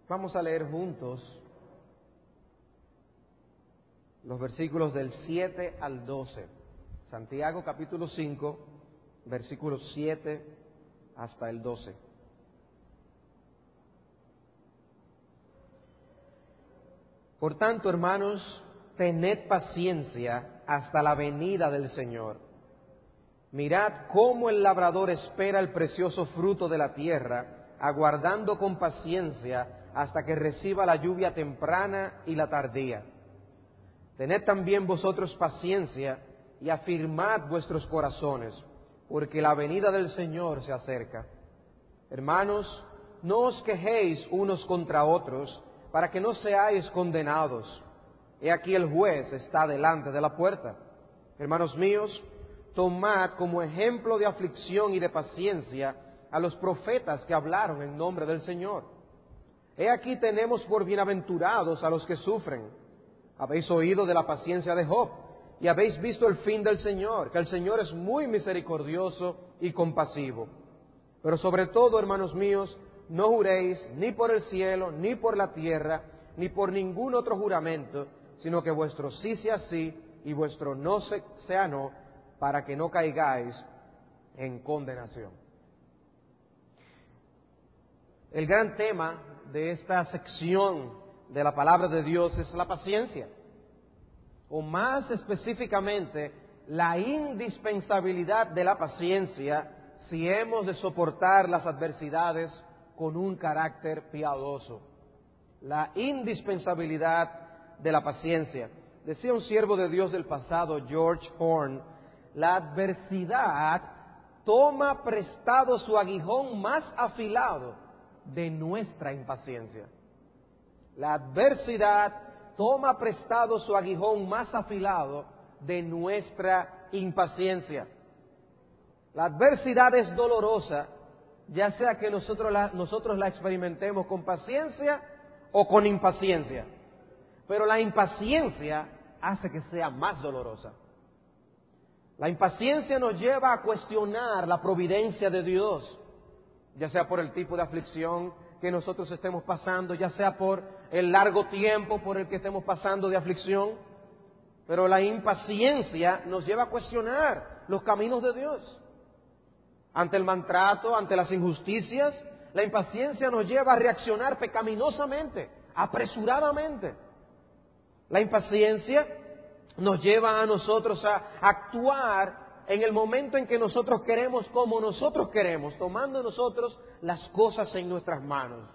Vamos a leer juntos los versículos del 7 al 12. Santiago capítulo 5, versículos 7 hasta el 12. Por tanto, hermanos, tened paciencia hasta la venida del Señor. Mirad cómo el labrador espera el precioso fruto de la tierra, aguardando con paciencia hasta que reciba la lluvia temprana y la tardía. Tened también vosotros paciencia y afirmad vuestros corazones, porque la venida del Señor se acerca. Hermanos, no os quejéis unos contra otros, para que no seáis condenados. He aquí el juez está delante de la puerta. Hermanos míos, tomad como ejemplo de aflicción y de paciencia a los profetas que hablaron en nombre del Señor. He aquí tenemos por bienaventurados a los que sufren. Habéis oído de la paciencia de Job y habéis visto el fin del Señor, que el Señor es muy misericordioso y compasivo. Pero sobre todo, hermanos míos, no juréis ni por el cielo, ni por la tierra, ni por ningún otro juramento, sino que vuestro sí sea sí y vuestro no sea no, para que no caigáis en condenación. El gran tema de esta sección de la palabra de Dios es la paciencia, o más específicamente, la indispensabilidad de la paciencia si hemos de soportar las adversidades con un carácter piadoso. La indispensabilidad de la paciencia. Decía un siervo de Dios del pasado, George Horne, la adversidad toma prestado su aguijón más afilado de nuestra impaciencia. La adversidad toma prestado su aguijón más afilado de nuestra impaciencia. La adversidad es dolorosa, ya sea que nosotros la experimentemos con paciencia o con impaciencia. Pero la impaciencia hace que sea más dolorosa. La impaciencia nos lleva a cuestionar la providencia de Dios, ya sea por el tipo de aflicción que nosotros estemos pasando, ya sea por el largo tiempo por el que estemos pasando de aflicción. Pero la impaciencia nos lleva a cuestionar los caminos de Dios. Ante el maltrato, ante las injusticias, la impaciencia nos lleva a reaccionar pecaminosamente, apresuradamente. La impaciencia nos lleva a nosotros a actuar en el momento en que nosotros queremos, como nosotros queremos, tomando nosotros las cosas en nuestras manos.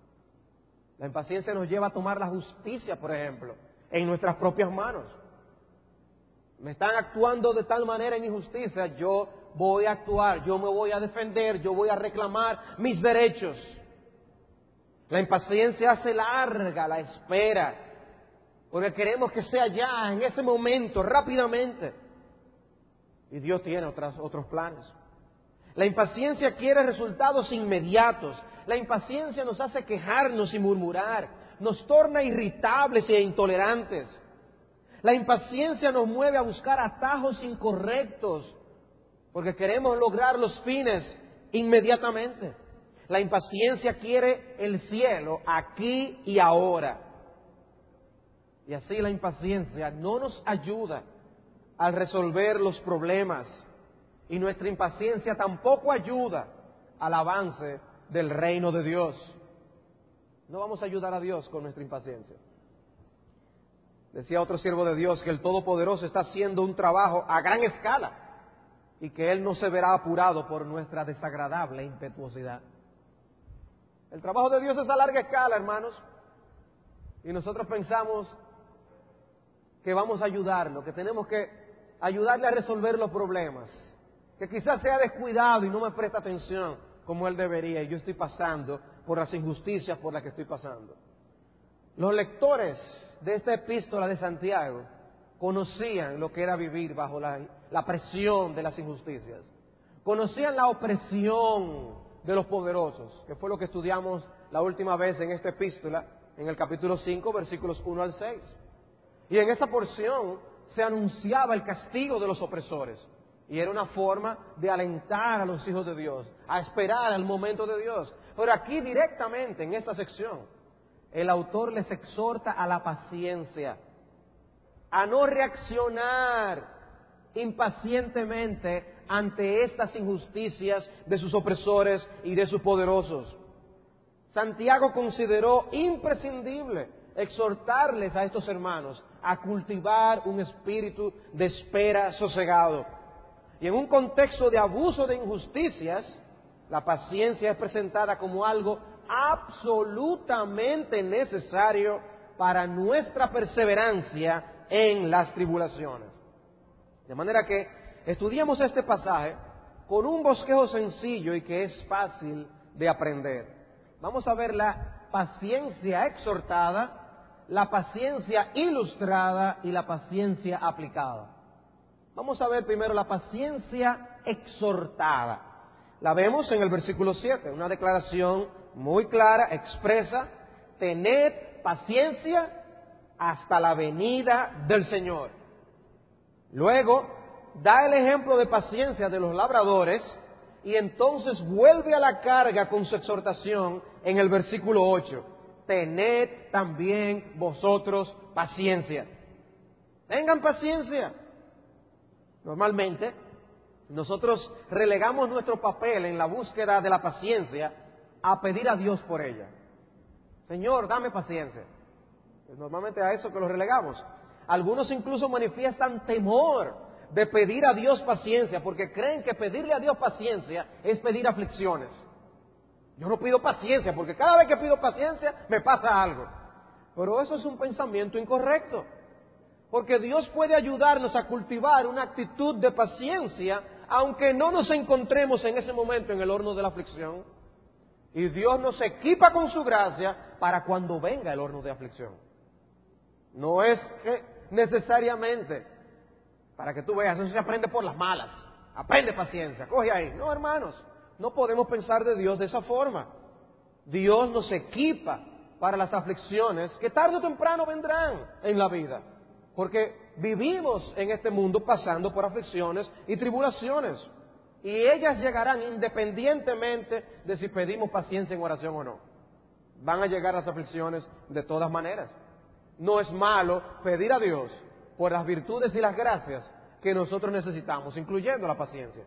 La impaciencia nos lleva a tomar la justicia, por ejemplo, en nuestras propias manos. Me están actuando de tal manera en injusticia, yo voy a actuar, yo me voy a defender, yo voy a reclamar mis derechos. La impaciencia hace larga la espera, porque queremos que sea ya, en ese momento, rápidamente. Y Dios tiene otros planes. La impaciencia quiere resultados inmediatos. La impaciencia nos hace quejarnos y murmurar, nos torna irritables e intolerantes. La impaciencia nos mueve a buscar atajos incorrectos, porque queremos lograr los fines inmediatamente. La impaciencia quiere el cielo aquí y ahora. Y así la impaciencia no nos ayuda al resolver los problemas, y nuestra impaciencia tampoco ayuda al avance del reino de Dios. No vamos a ayudar a Dios con nuestra impaciencia. Decía otro siervo de Dios que el Todopoderoso está haciendo un trabajo a gran escala y que Él no se verá apurado por nuestra desagradable impetuosidad. El trabajo de Dios es a larga escala, hermanos, y nosotros pensamos que vamos a ayudarlo, que tenemos que ayudarle a resolver los problemas, que quizás sea descuidado y no me presta atención como él debería, y yo estoy pasando por las injusticias por las que estoy pasando. Los lectores de esta epístola de Santiago conocían lo que era vivir bajo la presión de las injusticias, conocían la opresión de los poderosos, que fue lo que estudiamos la última vez en esta epístola, en el capítulo 5, versículos 1 al 6. Y en esa porción se anunciaba el castigo de los opresores. Y era una forma de alentar a los hijos de Dios, a esperar al momento de Dios. Pero aquí directamente, en esta sección, el autor les exhorta a la paciencia, a no reaccionar impacientemente ante estas injusticias de sus opresores y de sus poderosos. Santiago consideró imprescindible exhortarles a estos hermanos a cultivar un espíritu de espera sosegado. Y en un contexto de abuso de injusticias, la paciencia es presentada como algo absolutamente necesario para nuestra perseverancia en las tribulaciones. De manera que estudiamos este pasaje con un bosquejo sencillo y que es fácil de aprender. Vamos a ver la paciencia exhortada, la paciencia ilustrada y la paciencia aplicada. Vamos a ver primero la paciencia exhortada. La vemos en el versículo 7, una declaración muy clara, expresa: tened paciencia hasta la venida del Señor. Luego, da el ejemplo de paciencia de los labradores y entonces vuelve a la carga con su exhortación en el versículo 8. Tened también vosotros paciencia. Tengan paciencia. Normalmente, nosotros relegamos nuestro papel en la búsqueda de la paciencia a pedir a Dios por ella. Señor, dame paciencia. Es normalmente a eso que lo relegamos. Algunos incluso manifiestan temor de pedir a Dios paciencia, porque creen que pedirle a Dios paciencia es pedir aflicciones. Yo no pido paciencia, porque cada vez que pido paciencia me pasa algo. Pero eso es un pensamiento incorrecto, porque Dios puede ayudarnos a cultivar una actitud de paciencia, aunque no nos encontremos en ese momento en el horno de la aflicción. Y Dios nos equipa con su gracia para cuando venga el horno de aflicción. No es que necesariamente, para que tú veas, eso se aprende por las malas. Aprende paciencia, coge ahí. No, hermanos, no podemos pensar de Dios de esa forma. Dios nos equipa para las aflicciones que tarde o temprano vendrán en la vida. Porque vivimos en este mundo pasando por aflicciones y tribulaciones. Y ellas llegarán independientemente de si pedimos paciencia en oración o no. Van a llegar las aflicciones de todas maneras. No es malo pedir a Dios por las virtudes y las gracias que nosotros necesitamos, incluyendo la paciencia.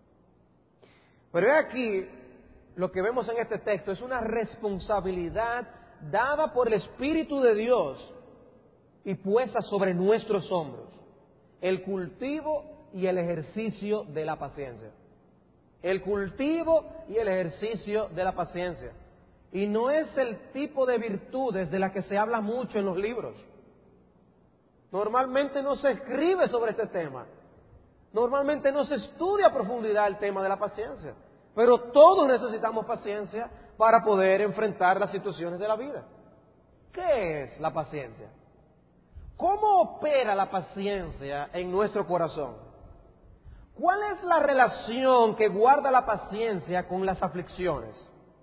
Pero aquí lo que vemos en este texto es una responsabilidad dada por el Espíritu de Dios y puesta sobre nuestros hombros: el cultivo y el ejercicio de la paciencia. El cultivo y el ejercicio de la paciencia. Y no es el tipo de virtudes de la que se habla mucho en los libros. Normalmente no se escribe sobre este tema. Normalmente no se estudia a profundidad el tema de la paciencia. Pero todos necesitamos paciencia para poder enfrentar las situaciones de la vida. ¿Qué es la paciencia? ¿Cómo opera la paciencia en nuestro corazón? ¿Cuál es la relación que guarda la paciencia con las aflicciones?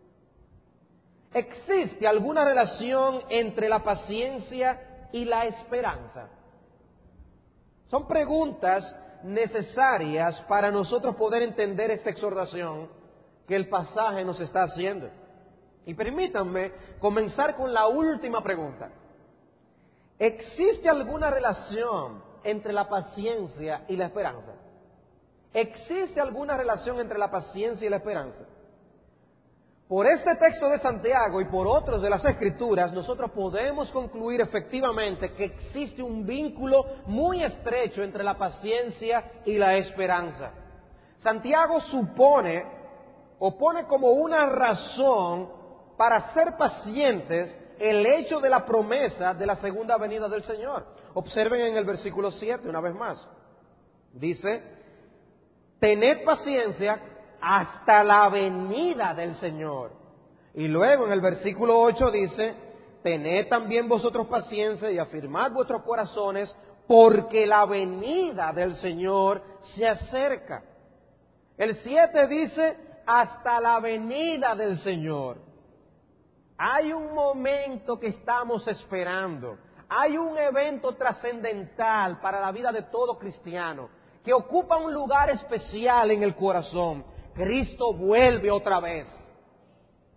¿Existe alguna relación entre la paciencia y la esperanza? Son preguntas necesarias para nosotros poder entender esta exhortación que el pasaje nos está haciendo. Y permítanme comenzar con la última pregunta. ¿Existe alguna relación entre la paciencia y la esperanza? ¿Existe alguna relación entre la paciencia y la esperanza? Por este texto de Santiago y por otros de las Escrituras, nosotros podemos concluir efectivamente que existe un vínculo muy estrecho entre la paciencia y la esperanza. Santiago supone o pone como una razón para ser pacientes el hecho de la promesa de la segunda venida del Señor. Observen en el versículo 7 una vez más. Dice: tened paciencia hasta la venida del Señor. Y luego en el versículo 8 dice: tened también vosotros paciencia y afirmad vuestros corazones, porque la venida del Señor se acerca. El 7 dice: hasta la venida del Señor. Hay un momento que estamos esperando. Hay un evento trascendental para la vida de todo cristiano que ocupa un lugar especial en el corazón. Cristo vuelve otra vez.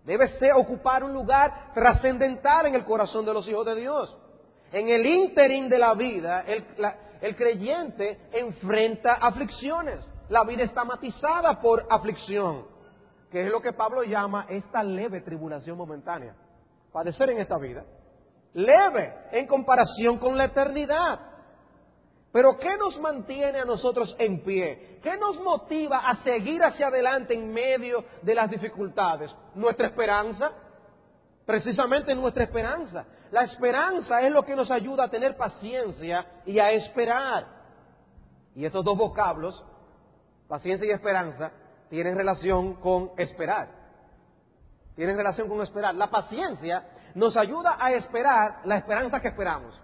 Debe ser ocupar un lugar trascendental en el corazón de los hijos de Dios. En el ínterin de la vida, el creyente enfrenta aflicciones. La vida está matizada por aflicción, que es lo que Pablo llama esta leve tribulación momentánea. Padecer en esta vida, leve en comparación con la eternidad. Pero ¿qué nos mantiene a nosotros en pie? ¿Qué nos motiva a seguir hacia adelante en medio de las dificultades? Nuestra esperanza, precisamente nuestra esperanza. La esperanza es lo que nos ayuda a tener paciencia y a esperar. Y estos dos vocablos, paciencia y esperanza, tienen relación con esperar. Tienen relación con esperar. La paciencia nos ayuda a esperar la esperanza que esperamos.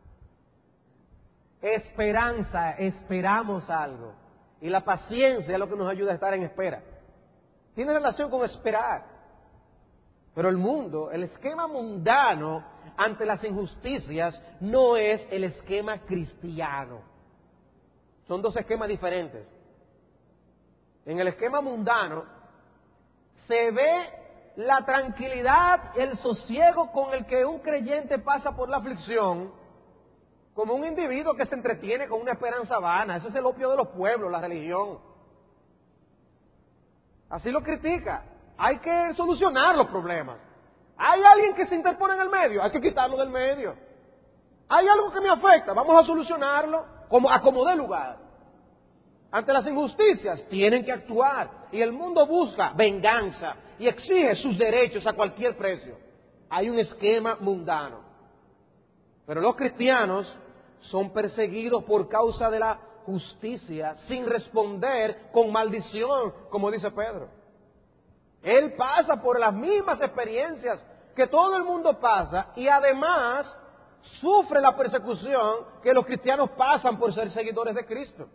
Esperanza, esperamos algo. Y la paciencia es lo que nos ayuda a estar en espera. Tiene relación con esperar. Pero el mundo, el esquema mundano ante las injusticias no es el esquema cristiano. Son dos esquemas diferentes. En el esquema mundano se ve la tranquilidad, el sosiego con el que un creyente pasa por la aflicción, como un individuo que se entretiene con una esperanza vana. Ese es el opio de los pueblos, la religión. Así lo critica. Hay que solucionar los problemas. Hay alguien que se interpone en el medio, hay que quitarlo del medio. Hay algo que me afecta, vamos a solucionarlo como dé lugar. Ante las injusticias tienen que actuar. Y el mundo busca venganza y exige sus derechos a cualquier precio. Hay un esquema mundano. Pero los cristianos son perseguidos por causa de la justicia sin responder con maldición, como dice Pedro. Él pasa por las mismas experiencias que todo el mundo pasa y además sufre la persecución que los cristianos pasan por ser seguidores de Cristo.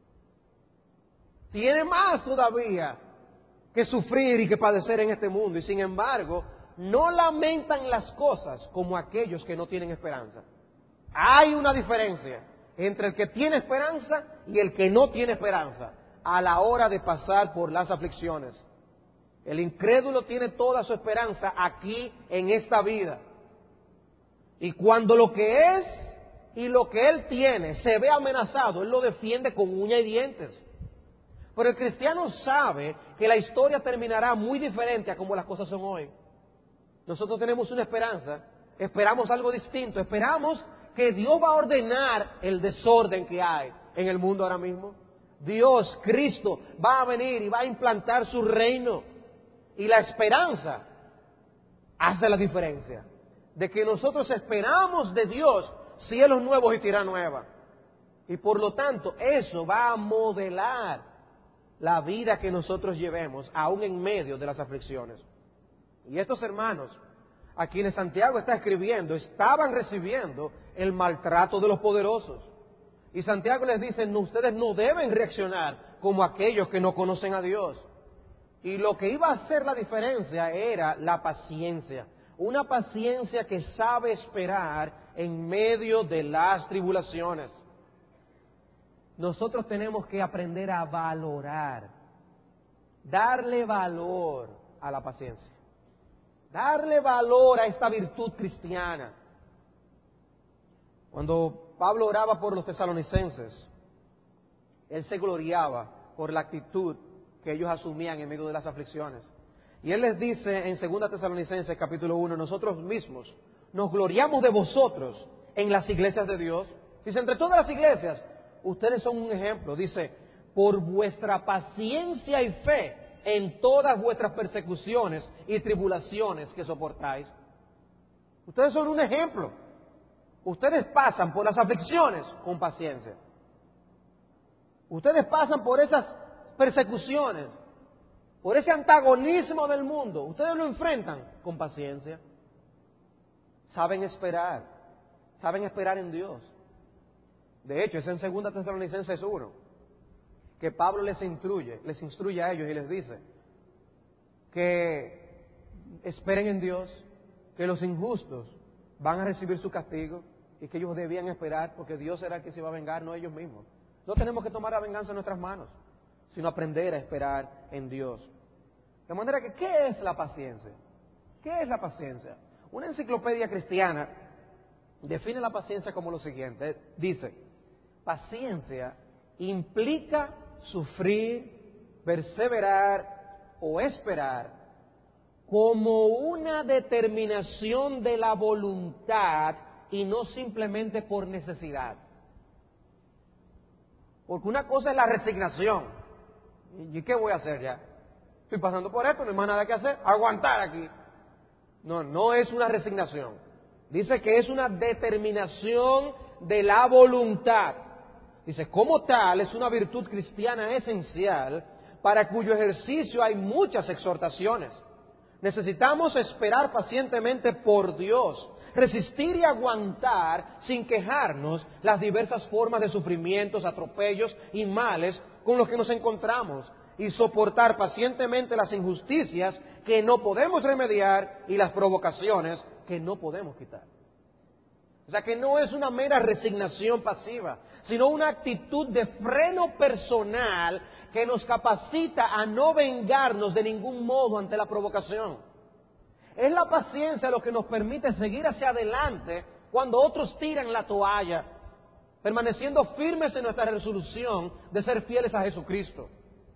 Tiene más todavía que sufrir y que padecer en este mundo y sin embargo no lamentan las cosas como aquellos que no tienen esperanza. Hay una diferencia entre el que tiene esperanza y el que no tiene esperanza a la hora de pasar por las aflicciones. El incrédulo tiene toda su esperanza aquí en esta vida. Y cuando lo que es y lo que él tiene se ve amenazado, él lo defiende con uña y dientes. Pero el cristiano sabe que la historia terminará muy diferente a como las cosas son hoy. Nosotros tenemos una esperanza, esperamos algo distinto, esperamos que Dios va a ordenar el desorden que hay en el mundo ahora mismo. Dios, Cristo, va a venir y va a implantar su reino. Y la esperanza hace la diferencia. De que nosotros esperamos de Dios cielos nuevos y tierra nueva. Y por lo tanto, eso va a modelar la vida que nosotros llevemos, aún en medio de las aflicciones. Y estos hermanos, a quienes Santiago está escribiendo, estaban recibiendo el maltrato de los poderosos. Y Santiago les dice, no, ustedes no deben reaccionar como aquellos que no conocen a Dios. Y lo que iba a hacer la diferencia era la paciencia. Una paciencia que sabe esperar en medio de las tribulaciones. Nosotros tenemos que aprender a valorar, darle valor a la paciencia. Darle valor a esta virtud cristiana. Cuando Pablo oraba por los tesalonicenses, él se gloriaba por la actitud que ellos asumían en medio de las aflicciones. Y él les dice en 2 Tesalonicenses capítulo 1, nosotros mismos nos gloriamos de vosotros en las iglesias de Dios. Dice, entre todas las iglesias, ustedes son un ejemplo. Dice, por vuestra paciencia y fe en todas vuestras persecuciones y tribulaciones que soportáis. Ustedes son un ejemplo. Ustedes pasan por las aflicciones con paciencia. Ustedes pasan por esas persecuciones, por ese antagonismo del mundo. Ustedes lo enfrentan con paciencia. Saben esperar en Dios. De hecho, es en 2 Tesalonicenses 1 que Pablo les instruye a ellos y les dice que esperen en Dios, que los injustos van a recibir su castigo y que ellos debían esperar porque Dios será el que se va a vengar, no ellos mismos. No tenemos que tomar la venganza en nuestras manos, sino aprender a esperar en Dios. De manera que, ¿qué es la paciencia? ¿Qué es la paciencia? Una enciclopedia cristiana define la paciencia como lo siguiente. Dice, paciencia implica sufrir, perseverar o esperar como una determinación de la voluntad y no simplemente por necesidad. Porque una cosa es la resignación. ¿Y qué voy a hacer ya? Estoy pasando por esto, no hay más nada que hacer, aguantar aquí. No, no es una resignación. Dice que es una determinación de la voluntad. Dice, como tal, es una virtud cristiana esencial para cuyo ejercicio hay muchas exhortaciones. Necesitamos esperar pacientemente por Dios, resistir y aguantar sin quejarnos las diversas formas de sufrimientos, atropellos y males con los que nos encontramos y soportar pacientemente las injusticias que no podemos remediar y las provocaciones que no podemos quitar. O sea que no es una mera resignación pasiva, sino una actitud de freno personal que nos capacita a no vengarnos de ningún modo ante la provocación. Es la paciencia lo que nos permite seguir hacia adelante cuando otros tiran la toalla, permaneciendo firmes en nuestra resolución de ser fieles a Jesucristo.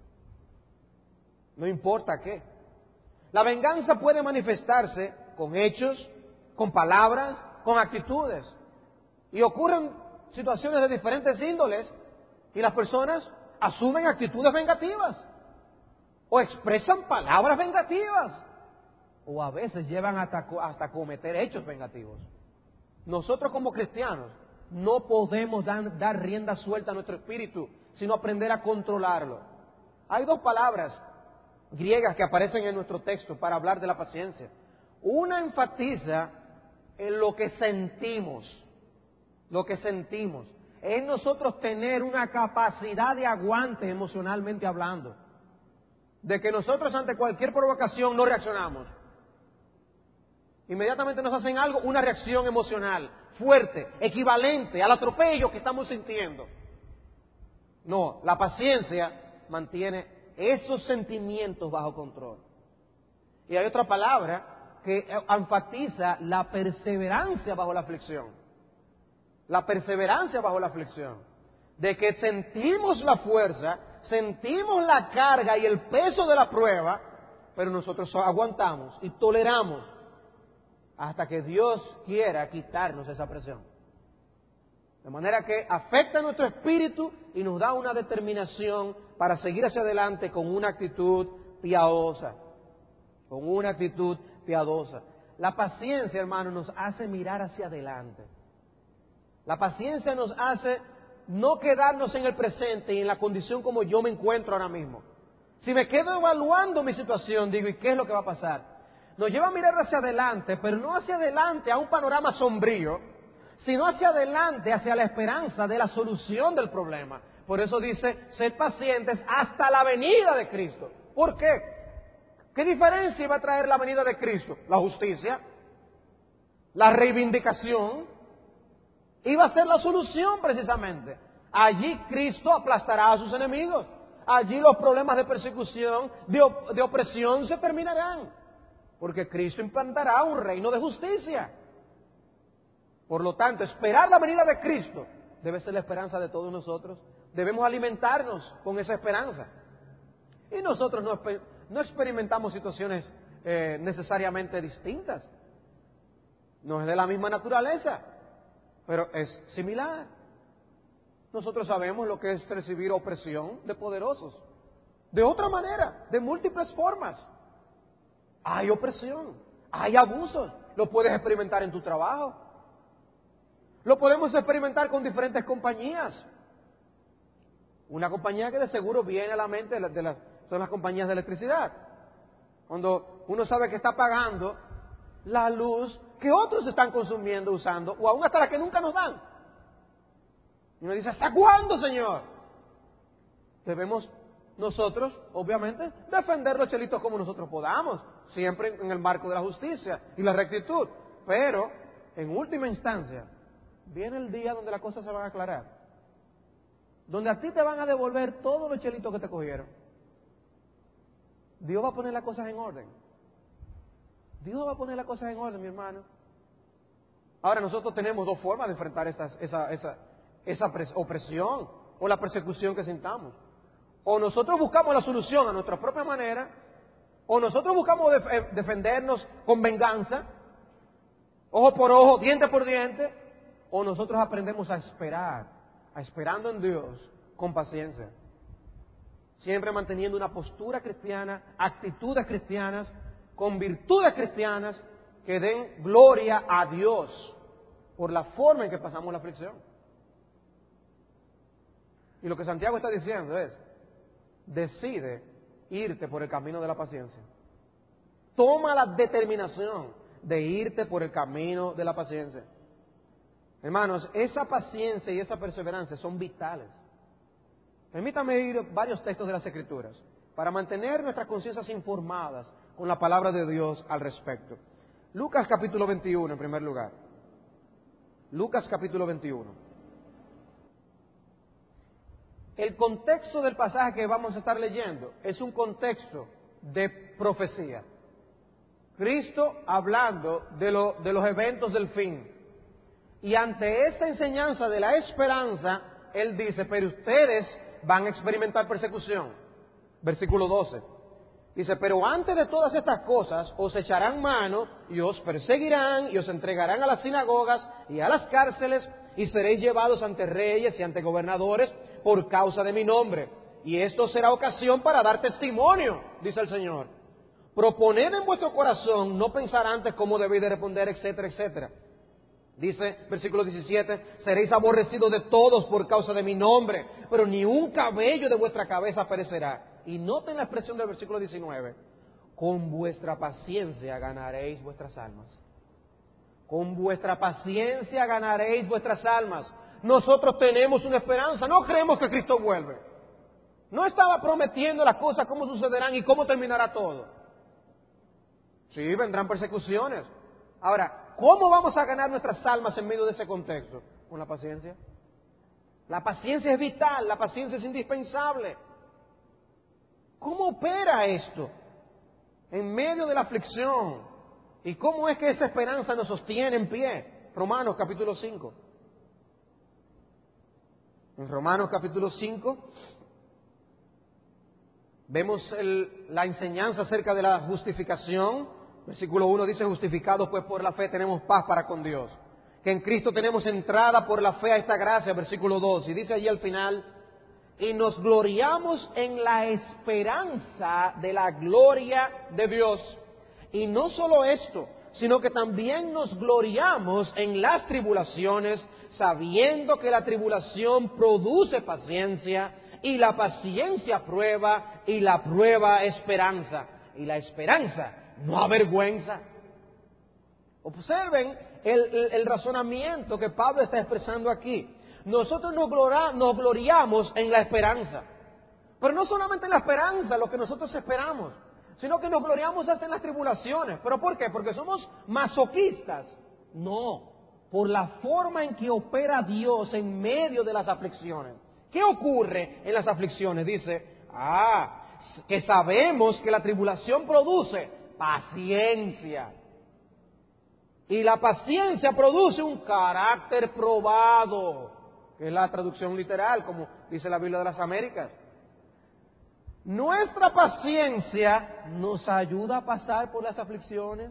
No importa qué. La venganza puede manifestarse con hechos, con palabras, con actitudes. Y ocurren situaciones de diferentes índoles y las personas asumen actitudes vengativas o expresan palabras vengativas o a veces llevan hasta cometer hechos vengativos. Nosotros como cristianos no podemos dar rienda suelta a nuestro espíritu, sino aprender a controlarlo. Hay dos palabras griegas que aparecen en nuestro texto para hablar de la paciencia. Una enfatiza en lo que sentimos, es nosotros tener una capacidad de aguante emocionalmente hablando, de que nosotros ante cualquier provocación no reaccionamos. Inmediatamente nos hacen algo, una reacción emocional fuerte, equivalente al atropello que estamos sintiendo. No, la paciencia mantiene esos sentimientos bajo control. Y hay otra palabra que enfatiza la perseverancia bajo la aflicción. La perseverancia bajo la aflicción. De que sentimos la fuerza, sentimos la carga y el peso de la prueba, pero nosotros aguantamos y toleramos hasta que Dios quiera quitarnos esa presión. De manera que afecta nuestro espíritu y nos da una determinación para seguir hacia adelante con una actitud piadosa. Con una actitud piadosa. La paciencia, hermano, nos hace mirar hacia adelante. La paciencia nos hace no quedarnos en el presente y en la condición como yo me encuentro ahora mismo. Si me quedo evaluando mi situación, digo, ¿y qué es lo que va a pasar? Nos lleva a mirar hacia adelante, pero no hacia adelante a un panorama sombrío, sino hacia adelante, hacia la esperanza de la solución del problema. Por eso dice, sed pacientes hasta la venida de Cristo. ¿Por qué? ¿Qué diferencia va a traer la venida de Cristo? La justicia, la reivindicación, iba a ser la solución precisamente. Allí Cristo aplastará a sus enemigos. Allí los problemas de persecución, de opresión se terminarán. Porque Cristo implantará un reino de justicia. Por lo tanto, esperar la venida de Cristo debe ser la esperanza de todos nosotros. Debemos alimentarnos con esa esperanza. Y nosotros no experimentamos situaciones necesariamente distintas. No es de la misma naturaleza, pero es similar. Nosotros sabemos lo que es recibir opresión de poderosos. De otra manera, de múltiples formas. Hay opresión, hay abusos. Lo puedes experimentar en tu trabajo. Lo podemos experimentar con diferentes compañías. Una compañía que de seguro viene a la mente son las compañías de electricidad. Cuando uno sabe que está pagando la luz que otros están consumiendo, usando, o aún hasta la que nunca nos dan. Y uno dice, ¿hasta cuándo, Señor? Debemos nosotros, obviamente, defender los chelitos como nosotros podamos, siempre en el marco de la justicia y la rectitud. Pero, en última instancia, viene el día donde las cosas se van a aclarar. Donde a ti te van a devolver todos los chelitos que te cogieron. Dios va a poner las cosas en orden. Dios va a poner las cosas en orden, mi hermano. Ahora, nosotros tenemos dos formas de enfrentar esa opresión o la persecución que sintamos. O nosotros buscamos la solución a nuestra propia manera, o nosotros buscamos defendernos con venganza, ojo por ojo, diente por diente, o nosotros aprendemos a esperar, esperando en Dios con paciencia. Siempre manteniendo una postura cristiana, actitudes cristianas, con virtudes cristianas que den gloria a Dios por la forma en que pasamos la aflicción. Y lo que Santiago está diciendo es, decide irte por el camino de la paciencia. Toma la determinación de irte por el camino de la paciencia. Hermanos, esa paciencia y esa perseverancia son vitales. Permítame ir a varios textos de las Escrituras para mantener nuestras conciencias informadas con la palabra de Dios al respecto. Lucas capítulo 21 en primer lugar. Lucas capítulo 21. El contexto del pasaje que vamos a estar leyendo es un contexto de profecía. Cristo hablando de los eventos del fin. Y ante esta enseñanza de la esperanza, Él dice, pero ustedes van a experimentar persecución. Versículo 12. Dice, pero antes de todas estas cosas os echarán mano y os perseguirán y os entregarán a las sinagogas y a las cárceles y seréis llevados ante reyes y ante gobernadores por causa de mi nombre. Y esto será ocasión para dar testimonio, dice el Señor. Proponed en vuestro corazón no pensar antes cómo debéis de responder, etcétera, etcétera. Dice, versículo 17, seréis aborrecidos de todos por causa de mi nombre, pero ni un cabello de vuestra cabeza perecerá. Y noten la expresión del versículo 19, con vuestra paciencia ganaréis vuestras almas. Con vuestra paciencia ganaréis vuestras almas. Nosotros tenemos una esperanza, no creemos que Cristo vuelve. No estaba prometiendo las cosas, cómo sucederán y cómo terminará todo. Sí, vendrán persecuciones. Ahora, ¿cómo vamos a ganar nuestras almas en medio de ese contexto? Con la paciencia. La paciencia es vital, la paciencia es indispensable. ¿Cómo opera esto en medio de la aflicción? ¿Y cómo es que esa esperanza nos sostiene en pie? Romanos capítulo 5. En Romanos capítulo 5 vemos la enseñanza acerca de la justificación. Versículo 1 dice, justificados pues por la fe tenemos paz para con Dios. Que en Cristo tenemos entrada por la fe a esta gracia. Versículo 2. Y dice allí al final, y nos gloriamos en la esperanza de la gloria de Dios. Y no solo esto, sino que también nos gloriamos en las tribulaciones, sabiendo que la tribulación produce paciencia, y la paciencia prueba, y la prueba esperanza, y la esperanza no avergüenza. Observen el razonamiento que Pablo está expresando aquí. Nosotros nos gloriamos en la esperanza, pero no solamente en la esperanza, lo que nosotros esperamos, sino que nos gloriamos hasta en las tribulaciones. ¿Pero por qué? ¿Porque somos masoquistas? No, por la forma en que opera Dios en medio de las aflicciones. ¿Qué ocurre en las aflicciones? Dice, que sabemos que la tribulación produce paciencia. Y la paciencia produce un carácter probado, que es la traducción literal, como dice la Biblia de las Américas. Nuestra paciencia nos ayuda a pasar por las aflicciones,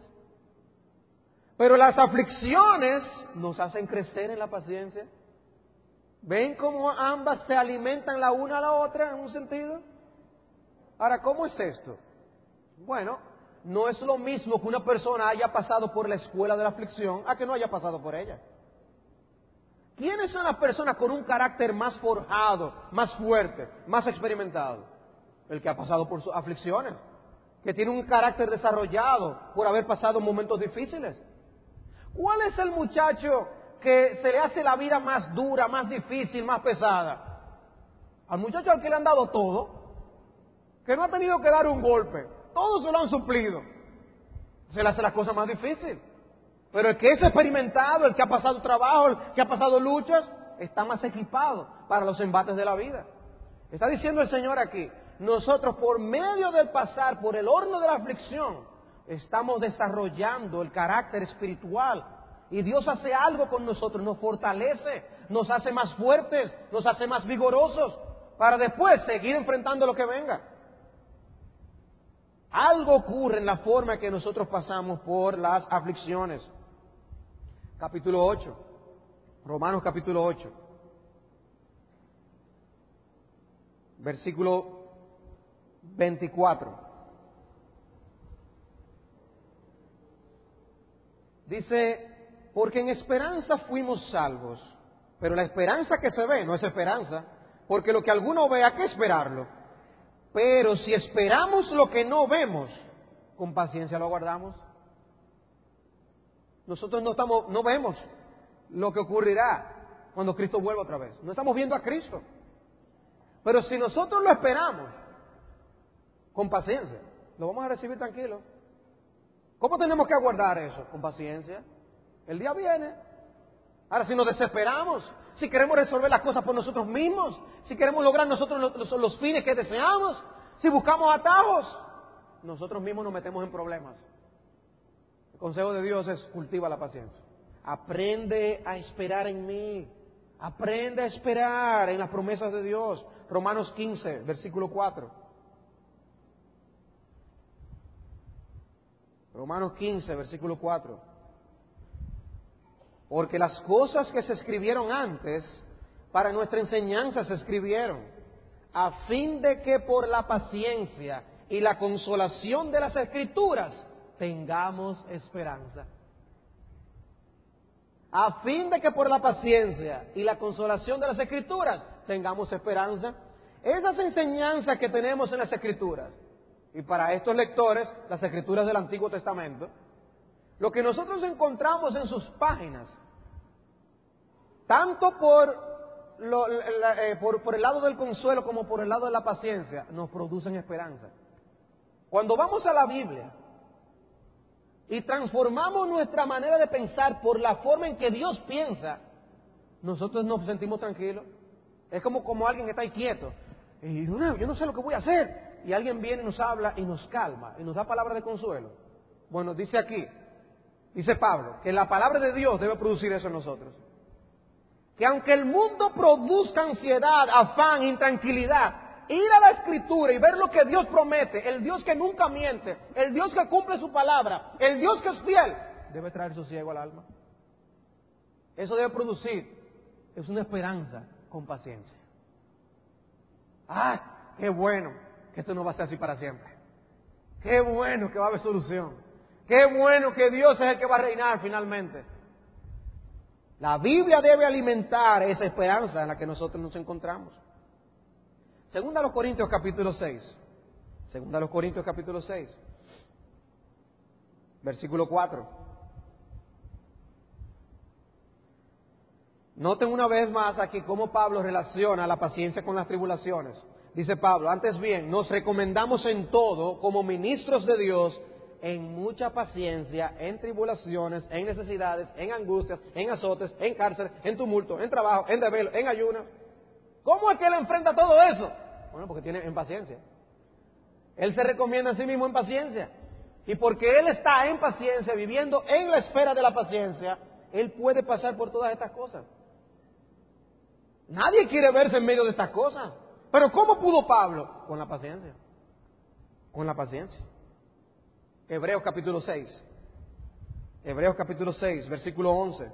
pero las aflicciones nos hacen crecer en la paciencia. ¿Ven cómo ambas se alimentan la una a la otra en un sentido? Ahora, ¿cómo es esto? Bueno, no es lo mismo que una persona haya pasado por la escuela de la aflicción a que no haya pasado por ella. ¿Quiénes son las personas con un carácter más forjado, más fuerte, más experimentado? El que ha pasado por sus aflicciones, que tiene un carácter desarrollado por haber pasado momentos difíciles. ¿Cuál es el muchacho que se le hace la vida más dura, más difícil, más pesada? Al muchacho al que le han dado todo, que no ha tenido que dar un golpe, todos se lo han suplido. Se le hace las cosas más difíciles. Pero el que es experimentado, el que ha pasado trabajo, el que ha pasado luchas, está más equipado para los embates de la vida. Está diciendo el Señor aquí, nosotros por medio del pasar por el horno de la aflicción, estamos desarrollando el carácter espiritual. Y Dios hace algo con nosotros, nos fortalece, nos hace más fuertes, nos hace más vigorosos, para después seguir enfrentando lo que venga. Algo ocurre en la forma en que nosotros pasamos por las aflicciones. Capítulo 8, Romanos capítulo 8, versículo 24. Dice, porque en esperanza fuimos salvos, pero la esperanza que se ve no es esperanza, porque lo que alguno ve, ¿a qué esperarlo? Pero si esperamos lo que no vemos, con paciencia lo aguardamos. Nosotros no vemos lo que ocurrirá cuando Cristo vuelva otra vez. No estamos viendo a Cristo. Pero si nosotros lo esperamos, con paciencia, lo vamos a recibir tranquilo. ¿Cómo tenemos que aguardar eso? Con paciencia. El día viene. Ahora, si nos desesperamos, si queremos resolver las cosas por nosotros mismos, si queremos lograr nosotros los fines que deseamos, si buscamos atajos, nosotros mismos nos metemos en problemas. El consejo de Dios es: cultiva la paciencia. Aprende a esperar en mí. Aprende a esperar en las promesas de Dios. Romanos 15, versículo 4. Romanos 15, versículo 4. Porque las cosas que se escribieron antes, para nuestra enseñanza se escribieron, a fin de que por la paciencia y la consolación de las Escrituras tengamos esperanza. A fin de que por la paciencia y la consolación de las Escrituras tengamos esperanza. Esas enseñanzas que tenemos en las Escrituras, y para estos lectores, las Escrituras del Antiguo Testamento, lo que nosotros encontramos en sus páginas, tanto por el lado del consuelo como por el lado de la paciencia, nos producen esperanza. Cuando vamos a la Biblia y transformamos nuestra manera de pensar por la forma en que Dios piensa, nosotros nos sentimos tranquilos. Es como alguien que está ahí quieto. Y yo no sé lo que voy a hacer. Y alguien viene y nos habla y nos calma y nos da palabras de consuelo. Bueno, dice aquí, dice Pablo, que la palabra de Dios debe producir eso en nosotros. Que aunque el mundo produzca ansiedad, afán, intranquilidad, ir a la Escritura y ver lo que Dios promete, el Dios que nunca miente, el Dios que cumple su palabra, el Dios que es fiel, debe traer sosiego al alma. Eso debe producir, es una esperanza con paciencia. ¡Ah, qué bueno que esto no va a ser así para siempre! ¡Qué bueno que va a haber solución! ¡Qué bueno que Dios es el que va a reinar finalmente! La Biblia debe alimentar esa esperanza en la que nosotros nos encontramos. Segunda a los Corintios capítulo 6. Segunda a los Corintios capítulo 6. Versículo 4. Noten una vez más aquí cómo Pablo relaciona la paciencia con las tribulaciones. Dice Pablo, antes bien, nos recomendamos en todo, como ministros de Dios, en mucha paciencia, en tribulaciones, en necesidades, en angustias, en azotes, en cárcel, en tumulto, en trabajo, en desvelo, en ayuno. ¿Cómo es que él enfrenta todo eso? Bueno, porque tiene en paciencia. Él se recomienda a sí mismo en paciencia. Y porque él está en paciencia, viviendo en la esfera de la paciencia, él puede pasar por todas estas cosas. Nadie quiere verse en medio de estas cosas. Pero ¿cómo pudo Pablo? Con la paciencia. Con la paciencia. Hebreos capítulo 6. Hebreos capítulo 6, versículo 11.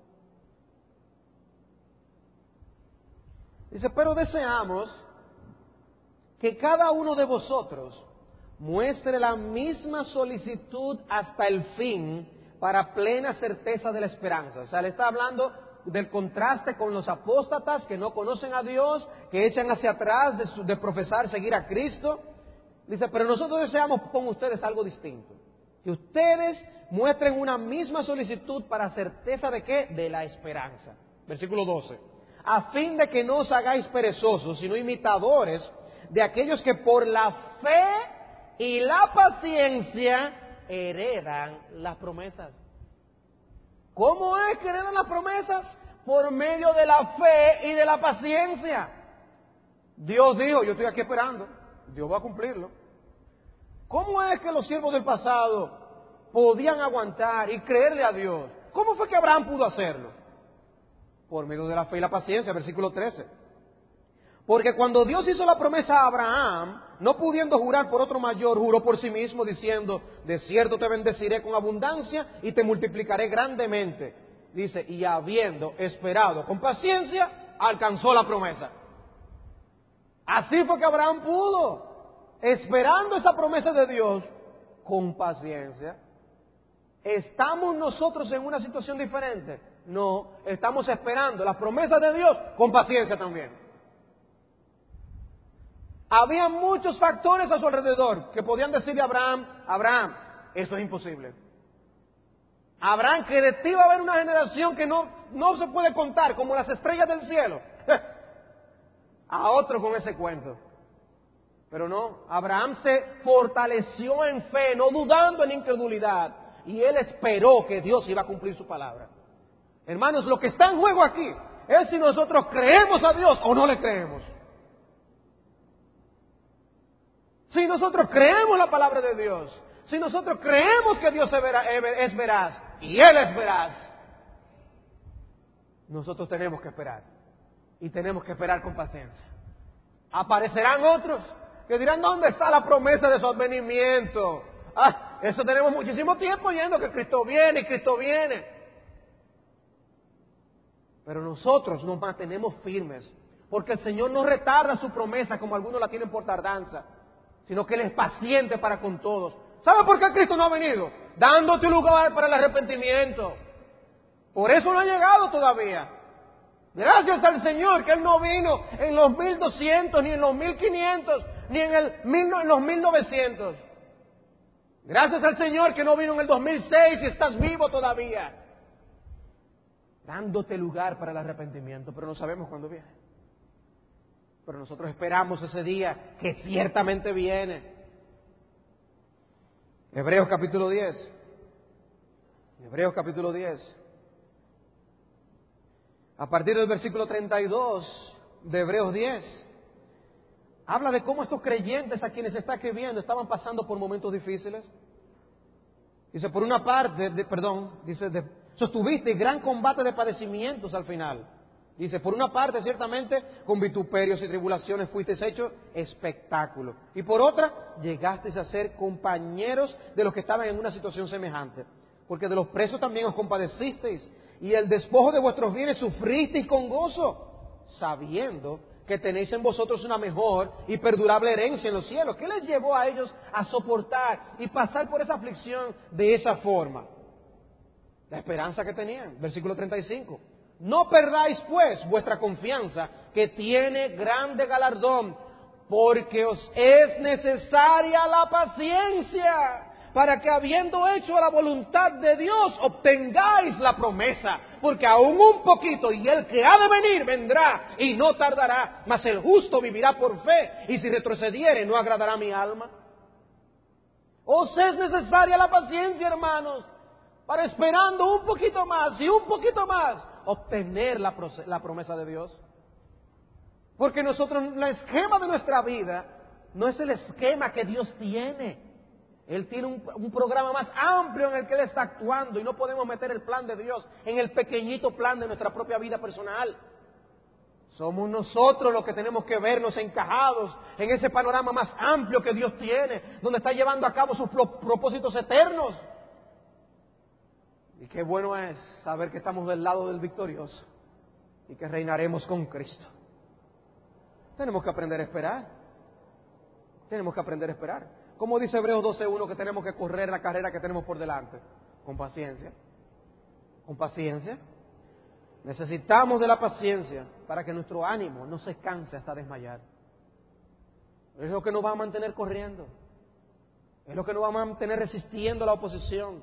Dice, pero deseamos que cada uno de vosotros muestre la misma solicitud hasta el fin para plena certeza de la esperanza. O sea, le está hablando del contraste con los apóstatas que no conocen a Dios, que echan hacia atrás de profesar seguir a Cristo. Dice, pero nosotros deseamos con ustedes algo distinto. Que ustedes muestren una misma solicitud para certeza de ¿qué? De la esperanza. Versículo 12. A fin de que no os hagáis perezosos, sino imitadores de aquellos que por la fe y la paciencia heredan las promesas. ¿Cómo es que heredan las promesas? Por medio de la fe y de la paciencia. Dios dijo, yo estoy aquí esperando, Dios va a cumplirlo. ¿Cómo es que los siervos del pasado podían aguantar y creerle a Dios. ¿Cómo fue que Abraham pudo hacerlo? Por medio de la fe y la paciencia, versículo 13. Porque cuando Dios hizo la promesa a Abraham, no pudiendo jurar por otro mayor, juró por sí mismo diciendo, de cierto te bendeciré con abundancia y te multiplicaré grandemente. Dice, y habiendo esperado con paciencia, alcanzó la promesa. Así fue que Abraham pudo, esperando esa promesa de Dios con paciencia. ¿Estamos nosotros en una situación diferente? No, estamos esperando las promesas de Dios con paciencia también. Había muchos factores a su alrededor que podían decirle a Abraham, Abraham, eso es imposible. Abraham, que de ti va a haber una generación que no se puede contar, como las estrellas del cielo. A otro con ese cuento. Pero no, Abraham se fortaleció en fe, no dudando en incredulidad. Y él esperó que Dios iba a cumplir su palabra. Hermanos, lo que está en juego aquí es si nosotros creemos a Dios o no le creemos. Si nosotros creemos la palabra de Dios, si nosotros creemos que Dios es veraz y Él es veraz, nosotros tenemos que esperar. Y tenemos que esperar con paciencia. Aparecerán otros que dirán, ¿dónde está la promesa de su advenimiento? Eso tenemos muchísimo tiempo oyendo que Cristo viene y Cristo viene. Pero nosotros nos mantenemos firmes, porque el Señor no retarda su promesa como algunos la tienen por tardanza, sino que Él es paciente para con todos. ¿Sabe por qué Cristo no ha venido? Dándote un lugar para el arrepentimiento. Por eso no ha llegado todavía. Gracias al Señor que Él no vino en los 1200, ni en los 1500, ni en los 1900. Gracias al Señor que no vino en el 2006 y estás vivo todavía. Dándote lugar para el arrepentimiento, pero no sabemos cuándo viene. Pero nosotros esperamos ese día que ciertamente viene. Hebreos capítulo 10. Hebreos capítulo 10. A partir del versículo 32 de Hebreos 10, habla de cómo estos creyentes a quienes está escribiendo estaban pasando por momentos difíciles. Dice, por una parte, sostuviste gran combate de padecimientos al final. Dice, por una parte, ciertamente, con vituperios y tribulaciones fuisteis hechos espectáculo. Y por otra, llegasteis a ser compañeros de los que estaban en una situación semejante. Porque de los presos también os compadecisteis, y el despojo de vuestros bienes sufristeis con gozo, sabiendo que tenéis en vosotros una mejor y perdurable herencia en los cielos. ¿Qué les llevó a ellos a soportar y pasar por esa aflicción de esa forma? La esperanza que tenían. Versículo 35. No perdáis pues vuestra confianza, que tiene grande galardón, porque os es necesaria la paciencia, para que habiendo hecho la voluntad de Dios, obtengáis la promesa. Porque aún un poquito, y el que ha de venir vendrá, y no tardará, mas el justo vivirá por fe, y si retrocediere no agradará a mi alma. Os es necesaria la paciencia, hermanos, para esperando un poquito más y un poquito más, obtener la promesa de Dios. Porque nosotros, el esquema de nuestra vida no es el esquema que Dios tiene. Él tiene un programa más amplio en el que Él está actuando, y no podemos meter el plan de Dios en el pequeñito plan de nuestra propia vida personal. Somos nosotros los que tenemos que vernos encajados en ese panorama más amplio que Dios tiene, donde está llevando a cabo sus propósitos eternos. Y qué bueno es saber que estamos del lado del victorioso y que reinaremos con Cristo. Tenemos que aprender a esperar. Tenemos que aprender a esperar. Como dice Hebreos 12:1, que tenemos que correr la carrera que tenemos por delante. Con paciencia. Con paciencia. Necesitamos de la paciencia para que nuestro ánimo no se canse hasta desmayar. Es lo que nos va a mantener corriendo. Es lo que nos va a mantener resistiendo a la oposición.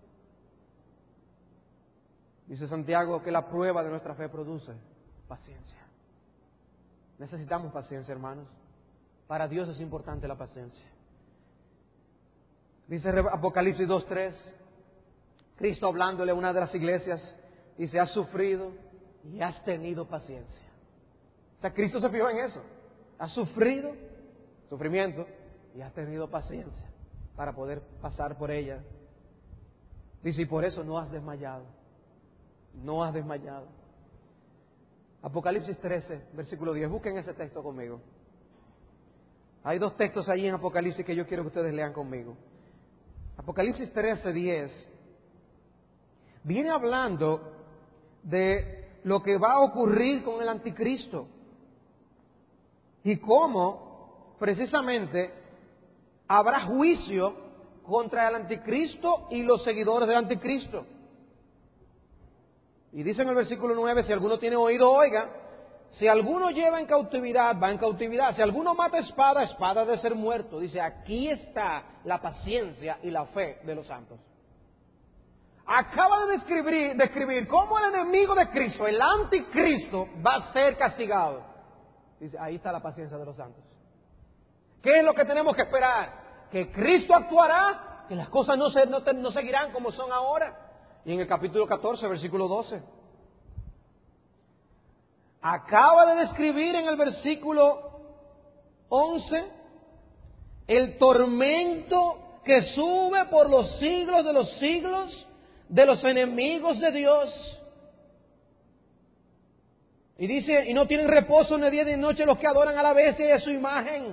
Dice Santiago que la prueba de nuestra fe produce paciencia. Necesitamos paciencia, hermanos. Para Dios es importante la paciencia. Dice Apocalipsis 2:3, Cristo hablándole a una de las iglesias, dice, has sufrido y has tenido paciencia. O sea, Cristo se fijó en eso. Has sufrido, sufrimiento, y has tenido paciencia para poder pasar por ella. Dice, y por eso no has desmayado. No has desmayado. Apocalipsis 13, versículo 10. Busquen ese texto conmigo. Hay dos textos ahí en Apocalipsis que yo quiero que ustedes lean conmigo. Apocalipsis 13, 10. Viene hablando de lo que va a ocurrir con el anticristo. Y cómo, precisamente, habrá juicio contra el anticristo y los seguidores del anticristo. Y dice en el versículo 9, si alguno tiene oído, oiga. Si alguno lleva en cautividad, va en cautividad. Si alguno mata espada, espada de ser muerto. Dice, aquí está la paciencia y la fe de los santos. Acaba de describir cómo el enemigo de Cristo, el anticristo, va a ser castigado. Dice, ahí está la paciencia de los santos. ¿Qué es lo que tenemos que esperar? Que Cristo actuará, que las cosas no seguirán como son ahora. Y en el capítulo 14, versículo 12. Acaba de describir en el versículo 11 el tormento que sube por los siglos de los siglos de los enemigos de Dios. Y dice, y no tienen reposo ni día ni noche los que adoran a la bestia y a su imagen.